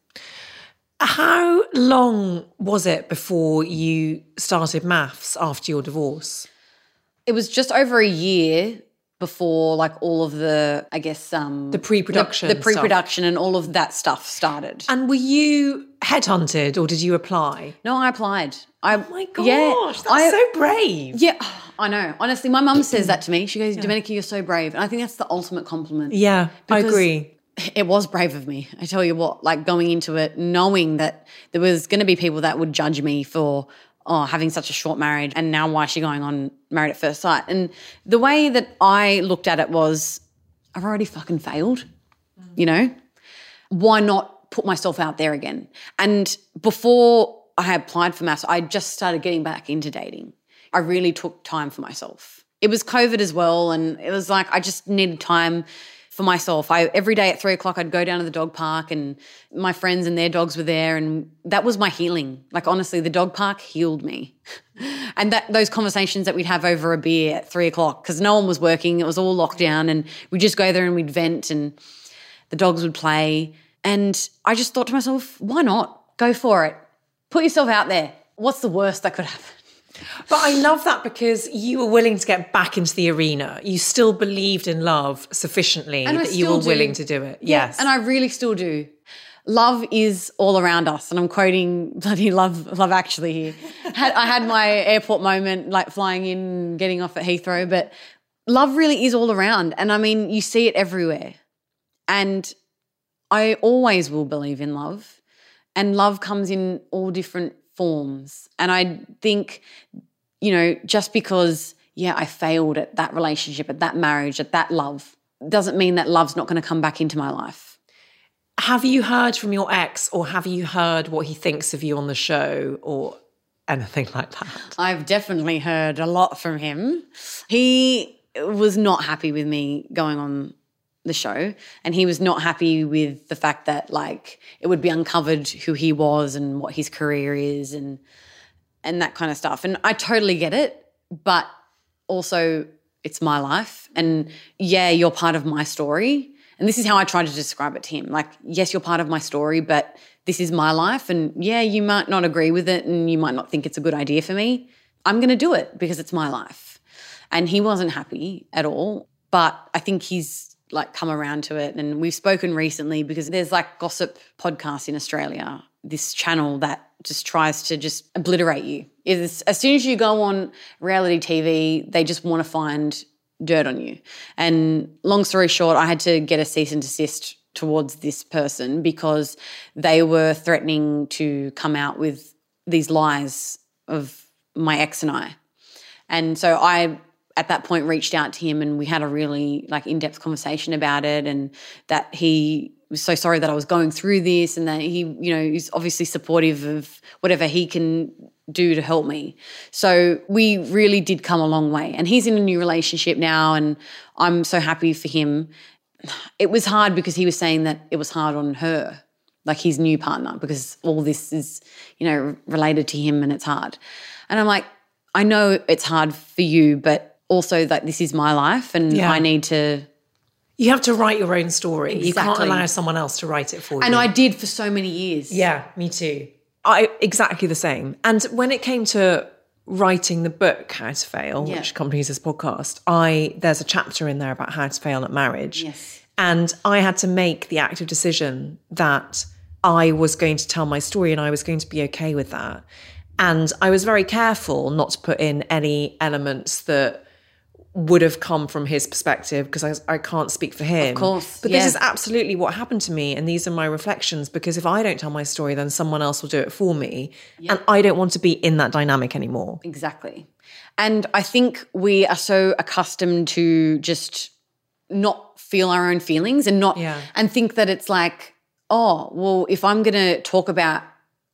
How long was it before you started maths after your divorce? It was just over a year before, like, all of the, I guess, um, the pre-production, the, the pre-production, stuff. And all of that stuff started. And were you headhunted or did you apply? No, I applied. I, oh my gosh, yeah, that's I, so brave. Yeah, I know. Honestly, my mum says that to me. She goes, yeah. Domenica, you're so brave, and I think that's the ultimate compliment. Yeah, I agree. It was brave of me. I tell you what, like, going into it, knowing that there was going to be people that would judge me for oh, having such a short marriage and now why is she going on Married at First Sight. And the way that I looked at it was, I've already fucking failed, mm. you know? Why not put myself out there again? And before I applied for maths, I just started getting back into dating. I really took time for myself. It was COVID as well, and it was like I just needed time for myself. I every day at three o'clock I'd go down to the dog park and my friends and their dogs were there, and that was my healing. Like, honestly, the dog park healed me. And that those conversations that we'd have over a beer at three o'clock because no one was working, it was all locked down, and we'd just go there and we'd vent and the dogs would play. And I just thought to myself, why not? Go for it. Put yourself out there. What's the worst that could happen? But I love that because you were willing to get back into the arena. You still believed in love sufficiently that you were do. willing to do it. Yeah, yes. And I really still do. Love is all around us. And I'm quoting bloody Love Love Actually here. Had, I had my airport moment, like flying in, getting off at Heathrow, but love really is all around. And I mean, you see it everywhere. And I always will believe in love, and love comes in all different forms. And I think, you know, just because, yeah, I failed at that relationship, at that marriage, at that love, doesn't mean that love's not going to come back into my life. Have you heard from your ex, or have you heard what he thinks of you on the show or anything like that? I've definitely heard a lot from him. He was not happy with me going on the show, and he was not happy with the fact that, like, it would be uncovered who he was and what his career is and and that kind of stuff. And I totally get it, but also it's my life, and yeah, you're part of my story. And this is how I try to describe it to him. Like, yes, you're part of my story, but this is my life, and yeah, you might not agree with it and you might not think it's a good idea for me. I'm going to do it because it's my life. And he wasn't happy at all, but I think he's like come around to it. And we've spoken recently because there's like gossip podcasts in Australia, this channel that just tries to just obliterate you. It's, as soon as you go on reality T V, they just want to find dirt on you. And long story short, I had to get a cease and desist towards this person because they were threatening to come out with these lies of my ex and I. And so I, at that point, reached out to him and we had a really like in-depth conversation about it, and that he was so sorry that I was going through this, and that he, you know, is obviously supportive of whatever he can do to help me. So we really did come a long way, and he's in a new relationship now, and I'm so happy for him. It was hard because he was saying that it was hard on her, like his new partner, because all this is, you know, related to him and it's hard. And I'm like, I know it's hard for you, but also that this is my life, and yeah. I need to... You have to write your own story. Exactly. You can't allow someone else to write it for you. And I did for so many years. Yeah, me too. I exactly the same. And when it came to writing the book, How to Fail, yeah. which accompanies this podcast, I there's a chapter in there about how to fail at marriage. Yes. And I had to make the active decision that I was going to tell my story and I was going to be okay with that. And I was very careful not to put in any elements that would have come from his perspective, because I, I can't speak for him. Of course. But yeah. this is absolutely what happened to me, and these are my reflections, because if I don't tell my story, then someone else will do it for me. Yep. And I don't want to be in that dynamic anymore. Exactly. And I think we are so accustomed to just not feel our own feelings and not yeah. and think that it's like, oh, well, if I'm going to talk about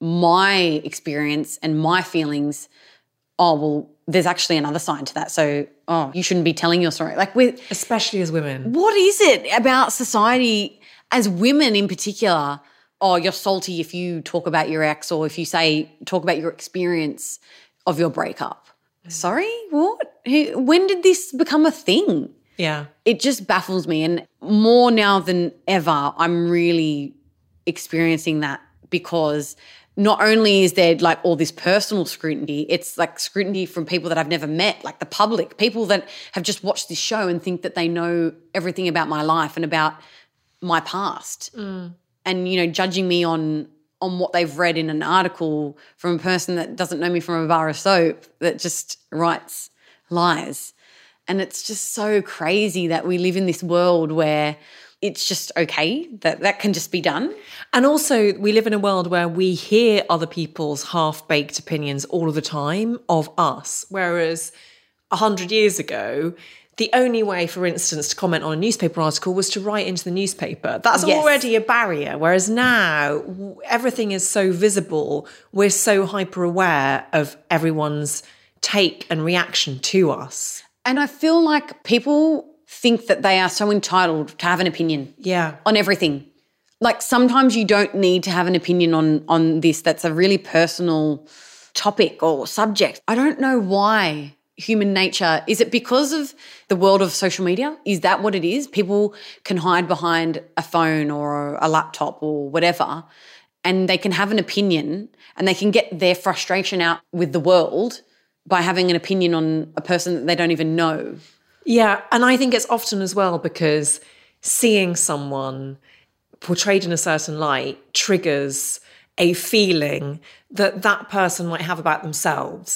my experience and my feelings, oh, well, there's actually another side to that. So, oh, you shouldn't be telling your story. Like with especially as women. What is it about society as women in particular? Oh, you're salty if you talk about your ex, or if you say talk about your experience of your breakup. Mm. Sorry, what? When did this become a thing? Yeah. It just baffles me. And more now than ever, I'm really experiencing that, because not only is there like all this personal scrutiny, it's like scrutiny from people that I've never met, like the public, people that have just watched this show and think that they know everything about my life and about my past. Mm. And, you know, judging me on on what they've read in an article from a person that doesn't know me from a bar of soap, that just writes lies. And it's just so crazy that we live in this world where it's just okay, that that can just be done. And also we live in a world where we hear other people's half-baked opinions all of the time of us, whereas a hundred years ago, the only way, for instance, to comment on a newspaper article was to write into the newspaper. That's yes. already a barrier, whereas now everything is so visible. We're so hyper-aware of everyone's take and reaction to us. And I feel like people think that they are so entitled to have an opinion yeah. on everything. Like sometimes you don't need to have an opinion on, on this that's a really personal topic or subject. I don't know why human nature, is it because of the world of social media? Is that what it is? People can hide behind a phone or a laptop or whatever, and they can have an opinion and they can get their frustration out with the world by having an opinion on a person that they don't even know. Yeah, and I think it's often as well because seeing someone portrayed in a certain light triggers a feeling that that person might have about themselves.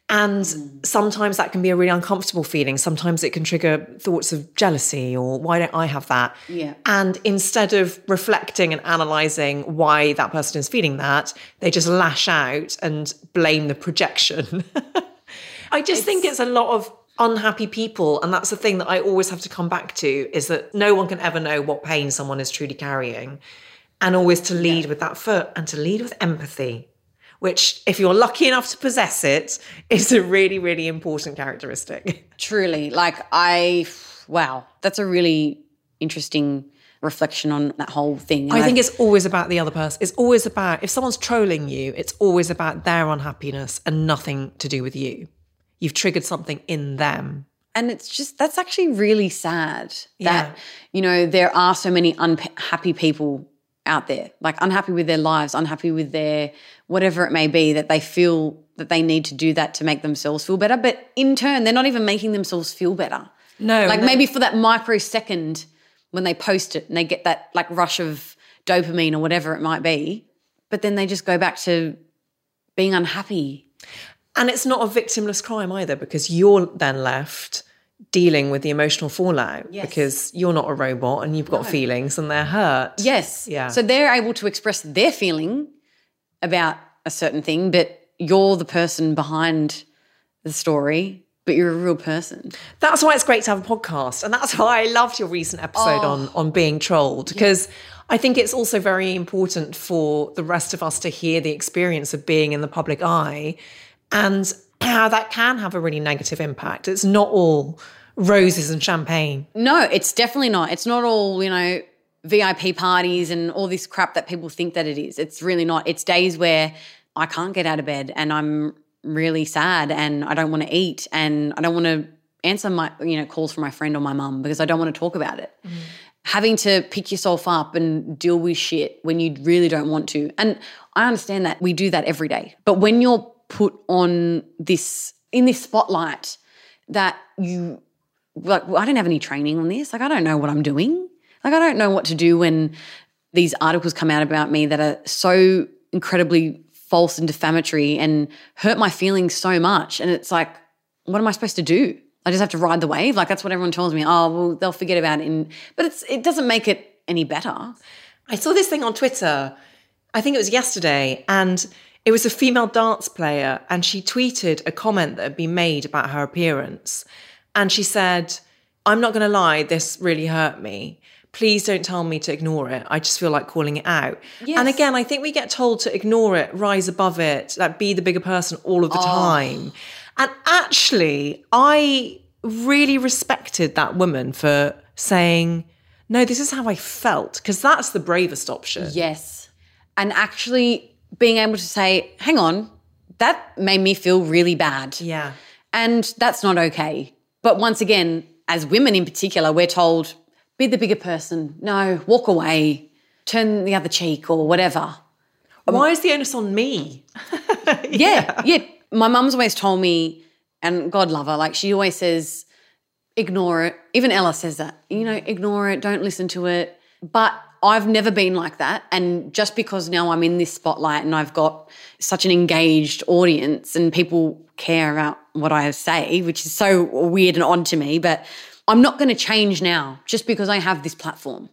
And sometimes that can be a really uncomfortable feeling. Sometimes it can trigger thoughts of jealousy or why don't I have that? Yeah. And instead of reflecting and analysing why that person is feeling that, they just lash out and blame the projection. I just it's, think it's a lot of unhappy people. And that's the thing that I always have to come back to, is that no one can ever know what pain someone is truly carrying. And always to lead yeah. with that foot and to lead with empathy, which, if you're lucky enough to possess it, is a really, really important characteristic. Truly. Like I, wow, that's a really interesting reflection on that whole thing. And I think I've, it's always about the other person. It's always about, if someone's trolling you, it's always about their unhappiness and nothing to do with you. You've triggered something in them. And it's just, that's actually really sad that, Yeah. you know, there are so many unhappy people out there, like unhappy with their lives, unhappy with their whatever it may be, that they feel that they need to do that to make themselves feel better. But in turn, they're not even making themselves feel better. No. Like no. maybe for that microsecond when they post it and they get that like rush of dopamine or whatever it might be, but then they just go back to being unhappy. And it's not a victimless crime either, because you're then left dealing with the emotional fallout yes. because you're not a robot and you've got no. feelings and they're hurt. Yes. Yeah. So they're able to express their feeling about a certain thing, but you're the person behind the story, but you're a real person. That's why it's great to have a podcast. And that's why I loved your recent episode Oh. on, on being trolled, because yeah. I think it's also very important for the rest of us to hear the experience of being in the public eye and how that can have a really negative impact. It's not all roses and champagne. No, it's definitely not. It's not all, you know, V I P parties and all this crap that people think that it is. It's really not. It's days where I can't get out of bed and I'm really sad and I don't want to eat and I don't want to answer my, you know, calls from my friend or my mum because I don't want to talk about it. Mm. Having to pick yourself up and deal with shit when you really don't want to. And I understand that we do that every day. But when you're put on this, in this spotlight that you, like, well, I don't have any training on this. Like, I don't know what I'm doing. Like, I don't know what to do when these articles come out about me that are so incredibly false and defamatory and hurt my feelings so much. And it's like, what am I supposed to do? I just have to ride the wave? Like, that's what everyone tells me. Oh, well, they'll forget about it. In, but it's it doesn't make it any better. I saw this thing on Twitter, I think it was yesterday, and it was a female dance player, and she tweeted a comment that had been made about her appearance. And she said, I'm not going to lie, this really hurt me. Please don't tell me to ignore it. I just feel like calling it out. Yes. And again, I think we get told to ignore it, rise above it, like be the bigger person all of the oh. time. And actually, I really respected that woman for saying, no, this is how I felt, because that's the bravest option. Yes. And actually being able to say, hang on, that made me feel really bad. Yeah. And that's not okay. But once again, as women in particular, we're told, be the bigger person. No, walk away, turn the other cheek or whatever. Why is the onus on me? yeah. yeah, yeah. My mum's always told me, and God love her, like she always says, ignore it. Even Ella says that, you know, ignore it, don't listen to it. But I've never been like that. And just because now I'm in this spotlight and I've got such an engaged audience and people care about what I say, which is so weird and odd to me, but I'm not going to change now just because I have this platform.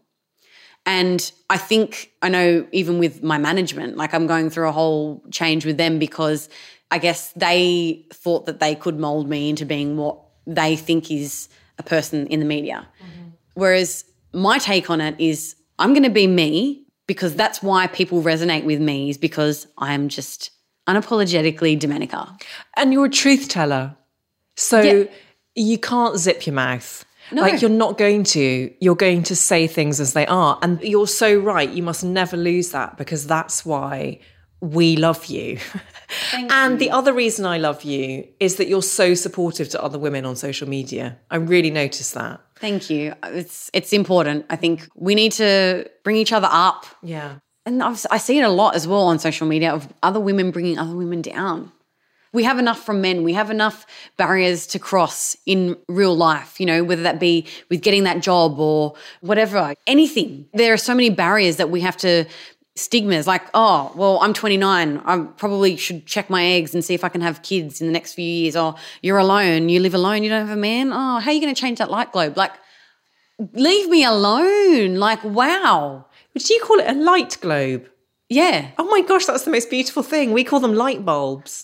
And I think, I know even with my management, like I'm going through a whole change with them because I guess they thought that they could mold me into being what they think is a person in the media. Mm-hmm. Whereas my take on it is I'm going to be me because that's why people resonate with me, is because I am just unapologetically Domenica. And you're a truth teller. So yeah. you can't zip your mouth. No. Like, you're not going to. You're going to say things as they are. And you're so right. You must never lose that, because that's why we love you. Thank and you. the other reason I love you is that you're so supportive to other women on social media. I really notice that. Thank you. It's it's important. I think we need to bring each other up. Yeah. And I've, I see it a lot as well on social media of other women bringing other women down. We have enough from men. We have enough barriers to cross in real life, you know, whether that be with getting that job or whatever, anything. There are so many barriers that we have to stigmas like, oh, well, I'm twenty-nine. I probably should check my eggs and see if I can have kids in the next few years. Or you're alone. You live alone. You don't have a man. Oh, how are you going to change that light globe? Like, leave me alone. Like, wow. Would you call it a light globe? Yeah. Oh my gosh, that's the most beautiful thing. We call them light bulbs.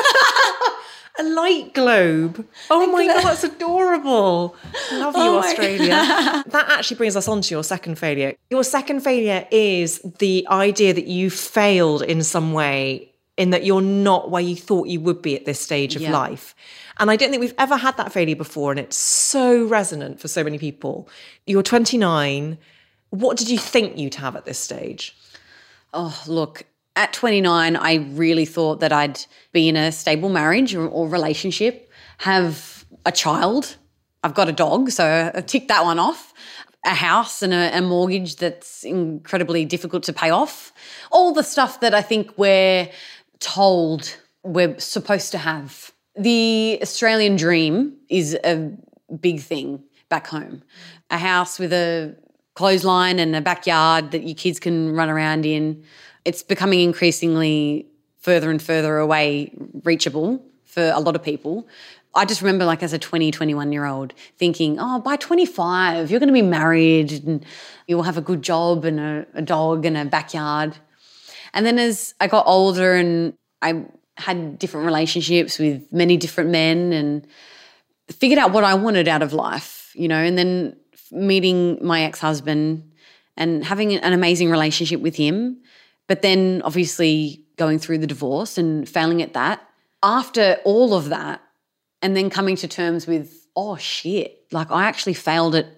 A light globe. Oh my God, that's adorable. Love you, Oh my Australia. That actually brings us on to your second failure. Your second failure is the idea that you failed in some way, in that you're not where you thought you would be at this stage of Yeah. life. And I don't think we've ever had that failure before, and it's so resonant for so many people. You're twenty-nine. What did you think you'd have at this stage? Oh, look, at twenty-nine, I really thought that I'd be in a stable marriage or, or relationship, have a child. I've got a dog, so I ticked that one off. A house and a, a mortgage that's incredibly difficult to pay off. All the stuff that I think we're told we're supposed to have. The Australian dream is a big thing back home. A house with a clothesline and a backyard that your kids can run around in. It's becoming increasingly further and further away reachable for a lot of people. I just remember, like, as a twenty, twenty-one-year-old thinking, oh, by twenty-five, you're going to be married and you'll have a good job and a, a dog and a backyard. And then as I got older and I had different relationships with many different men and figured out what I wanted out of life, you know, and then meeting my ex-husband and having an amazing relationship with him, but then obviously going through the divorce and failing at that. After all of that, and then coming to terms with, oh, shit, like I actually failed at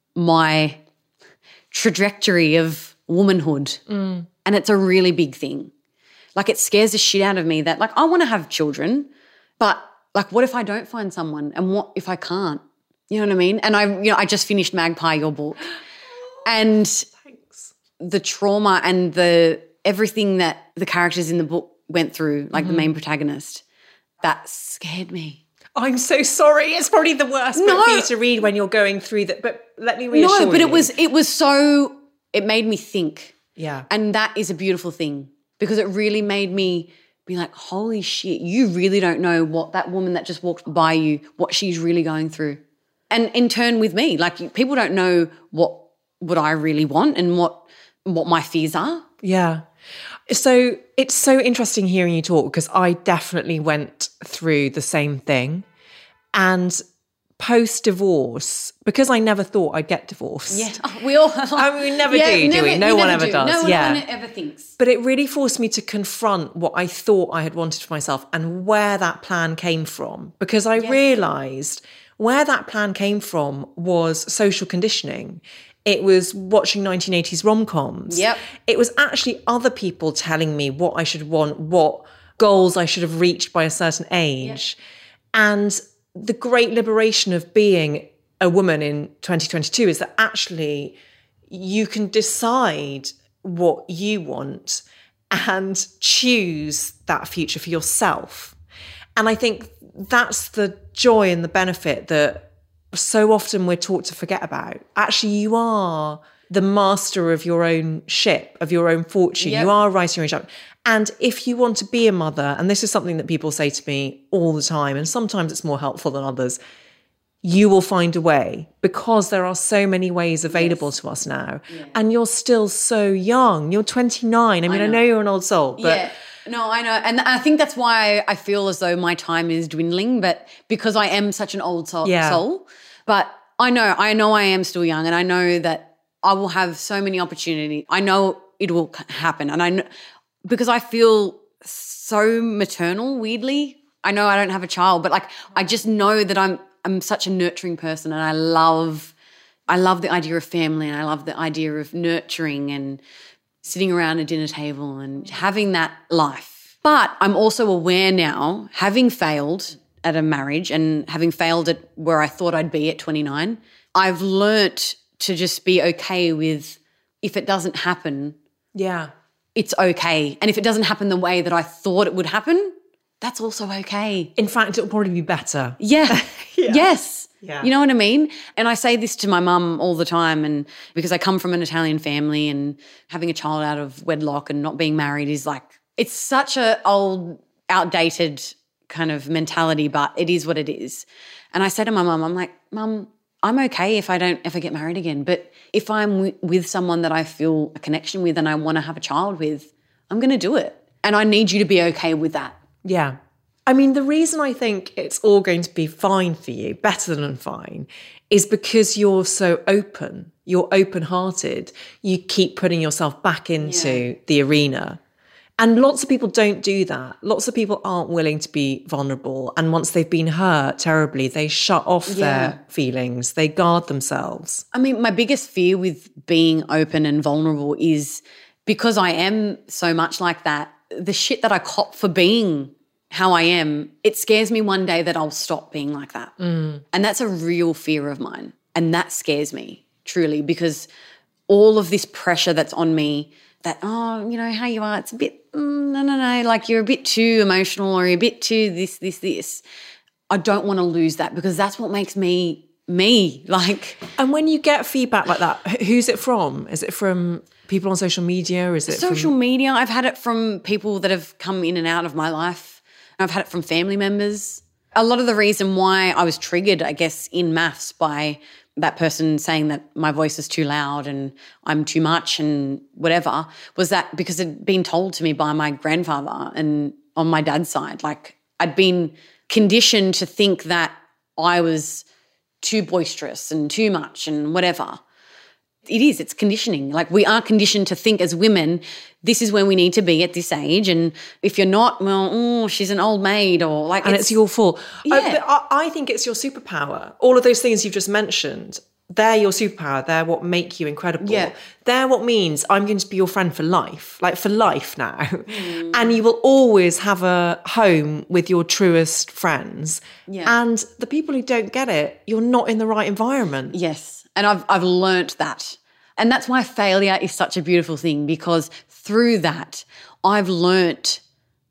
my trajectory of womanhood. Mm. And it's a really big thing. Like, it scares the shit out of me that, like, I want to have children, but, like, what if I don't find someone and what if I can't? You know what I mean? And I, you know, I just finished Magpie, your book. And Thanks. The trauma and the everything that the characters in the book went through, like mm-hmm. the main protagonist, that scared me. I'm so sorry. It's probably the worst no. book for you to read when you're going through that. But let me reassure you. No, but it was it was so, it made me think. Yeah. And that is a beautiful thing because it really made me be like, holy shit, you really don't know what that woman that just walked by you, what she's really going through. And in turn with me, like, people don't know what what I really want and what what my fears are. Yeah. So it's so interesting hearing you talk because I definitely went through the same thing. And post-divorce, because I never thought I'd get divorced. Yeah, oh, we all. I mean, we never yeah, do, never, do we? No one ever do. does. No one, yeah. one ever thinks. But it really forced me to confront what I thought I had wanted for myself and where that plan came from. Because I yes. realised where that plan came from was social conditioning. It was watching nineteen eighties rom-coms. Yep. It was actually other people telling me what I should want, what goals I should have reached by a certain age. Yep. And the great liberation of being a woman in twenty twenty-two is that actually you can decide what you want and choose that future for yourself. And I think that's the joy and the benefit that so often we're taught to forget about. Actually, you are the master of your own ship, of your own fortune. Yep. You are writing your own chapter. And if you want to be a mother, and this is something that people say to me all the time, and sometimes it's more helpful than others, you will find a way because there are so many ways available yes. to us now. Yeah. And you're still so young. You're twenty-nine. I mean, I know, I know you're an old soul, but... Yeah. No, I know. And I think that's why I feel as though my time is dwindling, but because I am such an old soul. Yeah. soul. But I know, I know I am still young and I know that I will have so many opportunities. I know it will happen. And I know, because I feel so maternal, weirdly. I know I don't have a child, but like I just know that I'm I'm such a nurturing person and I love I love the idea of family and I love the idea of nurturing and sitting around a dinner table and having that life. But I'm also aware now, having failed at a marriage and having failed at where I thought I'd be at twenty-nine, I've learnt to just be okay with if it doesn't happen. Yeah. It's okay. And if it doesn't happen the way that I thought it would happen, that's also okay. In fact, it'll probably be better. Yeah. yeah. Yes. Yeah. You know what I mean? And I say this to my mum all the time, and because I come from an Italian family, and having a child out of wedlock and not being married is like, it's such a old, outdated kind of mentality, but it is what it is. And I say to my mum, I'm like, Mum, I'm okay if I don't ever get married again, but if I'm w- with someone that I feel a connection with and I want to have a child with, I'm going to do it. And I need you to be okay with that. Yeah. I mean, the reason I think it's all going to be fine for you, better than fine, is because you're so open. You're open-hearted. You keep putting yourself back into Yeah. the arena. And lots of people don't do that. Lots of people aren't willing to be vulnerable. And once they've been hurt terribly, they shut off Yeah. their feelings. They guard themselves. I mean, my biggest fear with being open and vulnerable is because I am so much like that, the shit that I cop for being how I am, it scares me one day that I'll stop being like that. Mm. And that's a real fear of mine. And that scares me, truly, because all of this pressure that's on me that, oh, you know, how you are, it's a bit, mm, no, no, no, like you're a bit too emotional or you're a bit too this, this, this. I don't want to lose that because that's what makes me me. Like, And when you get feedback like that, wh- who's it from? Is it from people on social media? Is it social from... media, I've had it from people that have come in and out of my life. I've had it from family members. A lot of the reason why I was triggered, I guess, in maths by that person saying that my voice is too loud and I'm too much and whatever, was that because it had been told to me by my grandfather and on my dad's side. Like, I'd been conditioned to think that I was too boisterous and too much and whatever. It is, it's conditioning. Like, we are conditioned to think as women, this is where we need to be at this age. And if you're not, well, oh, she's an old maid or like. And it's, it's your fault. Yeah. I, but I, I think it's your superpower. All of those things you've just mentioned, they're your superpower. They're what make you incredible. Yeah. They're what means I'm going to be your friend for life, like for life now. Mm. And you will always have a home with your truest friends. Yeah. And the people who don't get it, you're not in the right environment. Yes. And I've I've learnt that. And that's why failure is such a beautiful thing, because through that, I've learnt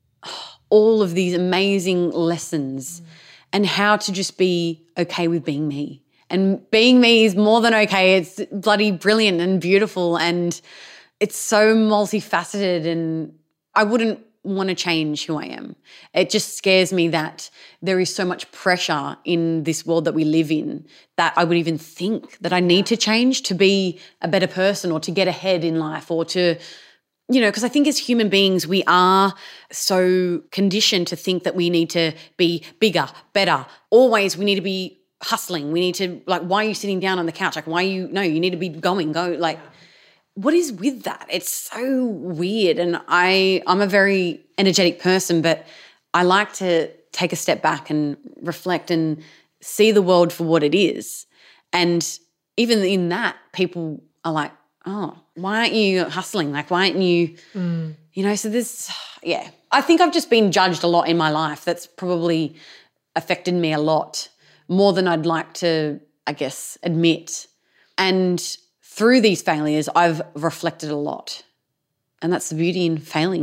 all of these amazing lessons mm. and how to just be okay with being me. And being me is more than okay. It's bloody brilliant and beautiful, and it's so multifaceted, and I wouldn't want to change who I am. It just scares me that there is so much pressure in this world that we live in that I would even think that I need to change to be a better person or to get ahead in life or to, you know, because I think as human beings we are so conditioned to think that we need to be bigger, better. Always we need to be hustling. We need to, like, why are you sitting down on the couch? Like, why are you, no, you need to be going, go, like, what is with that? It's so weird. And I, I'm a very energetic person, but I like to take a step back and reflect and see the world for what it is. And even in that, people are like, oh, why aren't you hustling? Like, why aren't you, mm. you know, so this, yeah. I think I've just been judged a lot in my life. That's probably affected me a lot, more than I'd like to, I guess, admit. And through these failures, I've reflected a lot. And that's the beauty in failing.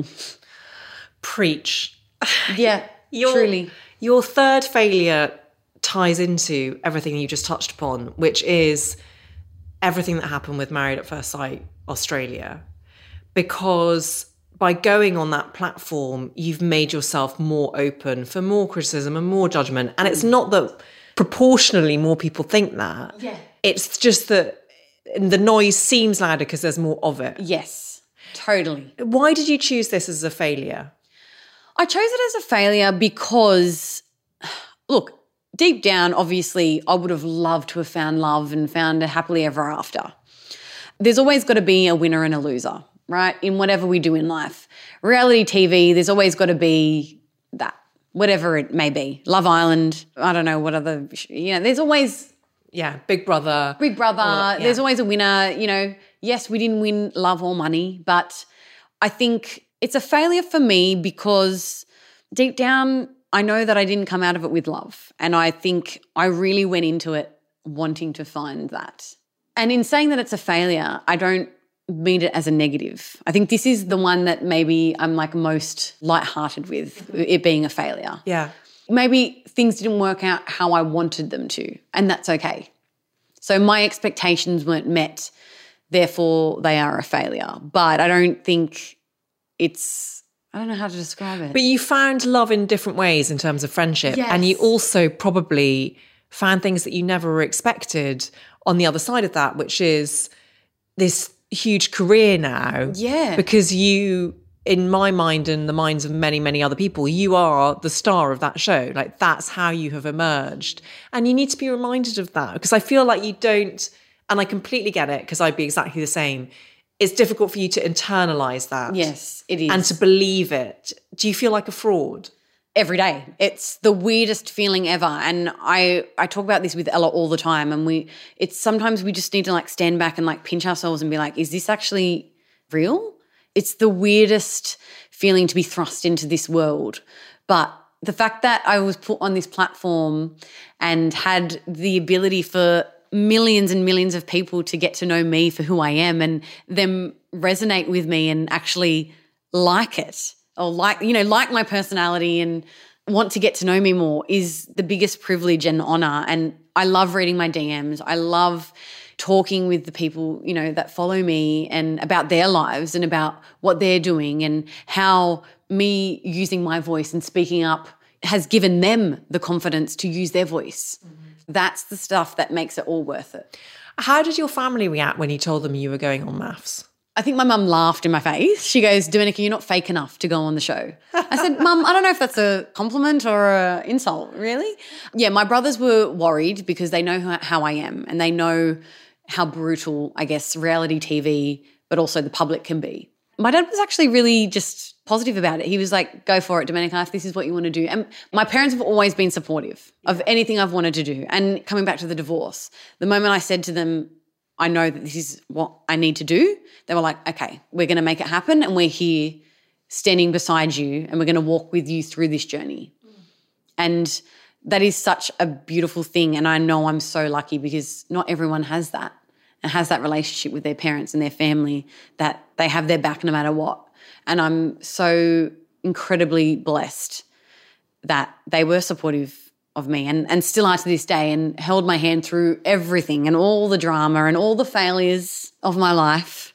Preach. Yeah, your, truly. Your third failure ties into everything you just touched upon, which is everything that happened with Married at First Sight Australia. Because by going on that platform, you've made yourself more open for more criticism and more judgment. And it's not that proportionally more people think that. Yeah. It's just that the noise seems louder because there's more of it. Yes, totally. Why did you choose this as a failure? I chose it as a failure because, look, deep down, obviously, I would have loved to have found love and found a happily ever after. There's always got to be a winner and a loser, right, in whatever we do in life. Reality T V, there's always got to be that, whatever it may be. Love Island, I don't know what other, you know, there's always... Yeah, Big Brother. Big Brother. Yeah. There's always a winner. You know, yes, we didn't win love or money, but I think it's a failure for me because deep down I know that I didn't come out of it with love. And I think I really went into it wanting to find that. And in saying that it's a failure, I don't mean it as a negative. I think this is the one that maybe I'm like most lighthearted with, it being a failure. Yeah. maybe things didn't work out how I wanted them to, and that's okay. So my expectations weren't met, therefore they are a failure. But I don't think it's, I don't know how to describe it. But you found love in different ways in terms of friendship. Yes. And you also probably found things that you never expected on the other side of that, which is this huge career now. Yeah. Because you, in my mind and the minds of many, many other people, you are the star of that show. Like, that's how you have emerged. And you need to be reminded of that, because I feel like you don't, and I completely get it, because I'd be exactly the same. It's difficult for you to internalize that. Yes, it is. And to believe it. Do you feel like a fraud? Every day. It's the weirdest feeling ever. And I, I talk about this with Ella all the time. And we, it's sometimes we just need to like stand back and like pinch ourselves and be like, is this actually real? It's the weirdest feeling to be thrust into this world. But the fact that I was put on this platform and had the ability for millions and millions of people to get to know me for who I am, and them resonate with me and actually like it, or like, you know, like my personality and want to get to know me more, is the biggest privilege and honor. And I love reading my D Ms. I love talking with the people, you know, that follow me and about their lives and about what they're doing, and how me using my voice and speaking up has given them the confidence to use their voice. Mm-hmm. That's the stuff that makes it all worth it. How did your family react when you told them you were going on Maths? I think my mum laughed in my face. She goes, Domenica, you're not fake enough to go on the show. I said, Mum, I don't know if that's a compliment or an insult, really. Yeah, my brothers were worried because they know how I am, and they know how brutal, I guess, reality T V, but also the public can be. My dad was actually really just positive about it. He was like, go for it, Domenica, if this is what you want to do. And my parents have always been supportive of anything I've wanted to do. And coming back to the divorce, the moment I said to them, I know that this is what I need to do, they were like, okay, we're going to make it happen, and we're here standing beside you, and we're going to walk with you through this journey. Mm. And that is such a beautiful thing. And I know I'm so lucky, because not everyone has that, and has that relationship with their parents and their family, that they have their back no matter what. And I'm so incredibly blessed that they were supportive of me, and, and still are to this day, and held my hand through everything and all the drama and all the failures of my life.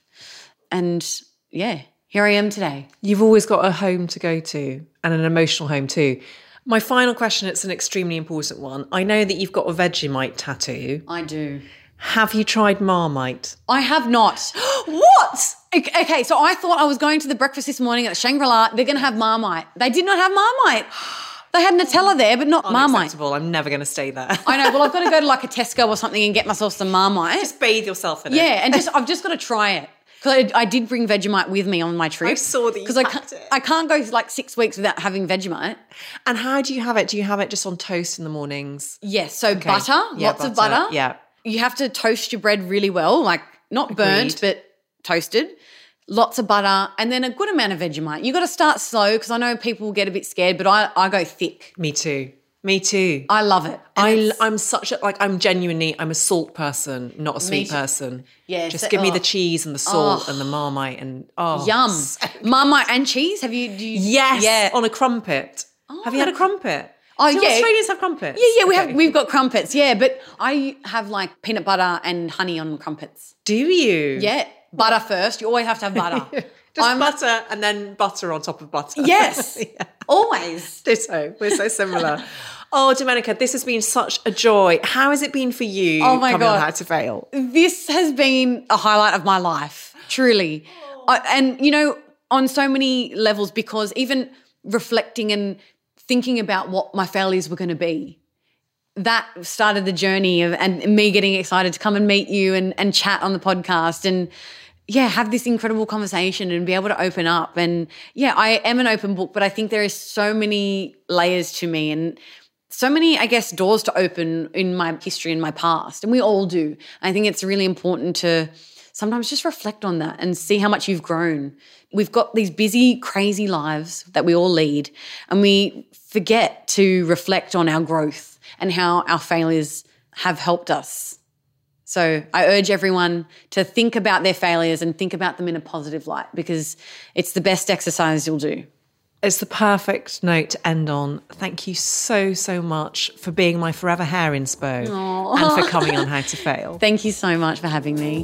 And yeah, here I am today. You've always got a home to go to, and an emotional home too. My final question, it's an extremely important one. I know that you've got a Vegemite tattoo. I do. Have you tried Marmite? I have not. What? Okay, so I thought I was going to the breakfast this morning at Shangri-La. They're going to have Marmite. They did not have Marmite. They had Nutella there, but not Marmite. Unacceptable. I'm never going to stay there. I know. Well, I've got to go to like a Tesco or something and get myself some Marmite. Just bathe yourself in it. Yeah, and just I've just got to try it. Because I, I did bring Vegemite with me on my trip. I saw that you Because I packed can't, it. I can't go like six weeks without having Vegemite. And how do you have it? Do you have it just on toast in the mornings? Yes, so Okay. butter, Yeah, lots of butter. Yeah. You have to toast your bread really well, like not burnt, Agreed. but toasted. Lots of butter, and then a good amount of Vegemite. You got to start slow, because I know people get a bit scared, but I, I go thick. Me too. Me too. I love it. And I, it's- I'm such a, like, I'm genuinely, I'm a salt person, not a sweet too. person. Yeah, Just so- give me oh. the cheese and the salt Oh. and the Marmite and, oh. Yum. so- Marmite and cheese. Have you? Do you Yes. Yeah. On a crumpet. Have you had a crumpet? Oh, Do yeah. Australians have crumpets? Yeah, yeah. We Okay. have. We've got crumpets. Yeah, but I have like peanut butter and honey on crumpets. Do you? Yeah, butter first. You always have to have butter. Just I'm- butter and then butter on top of butter. Yes, Yeah. always. Ditto. We're so similar. Oh, Domenica, this has been such a joy. How has it been for you Oh my coming on God. How to Fail? This has been a highlight of my life, truly. I, and, you know, on so many levels, because even reflecting and thinking about what my failures were going to be, that started the journey of, and me getting excited to come and meet you and, and chat on the podcast and, yeah, have this incredible conversation and be able to open up. And, yeah, I am an open book, but I think there is so many layers to me and so many, I guess, doors to open in my history and my past, and we all do. I think it's really important to sometimes just reflect on that and see how much you've grown. We've got these busy, crazy lives that we all lead, and we forget to reflect on our growth and how our failures have helped us. So I urge everyone to think about their failures and think about them in a positive light, because it's the best exercise you'll do. It's the perfect note to end on. Thank you so, so much for being my forever hair inspo Aww. and for coming on How to Fail. Thank you so much for having me.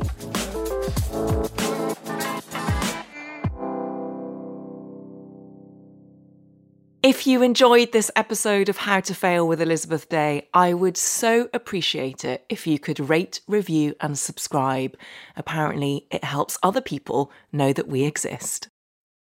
If you enjoyed this episode of How to Fail with Elizabeth Day, I would so appreciate it if you could rate, review and subscribe. Apparently, it helps other people know that we exist.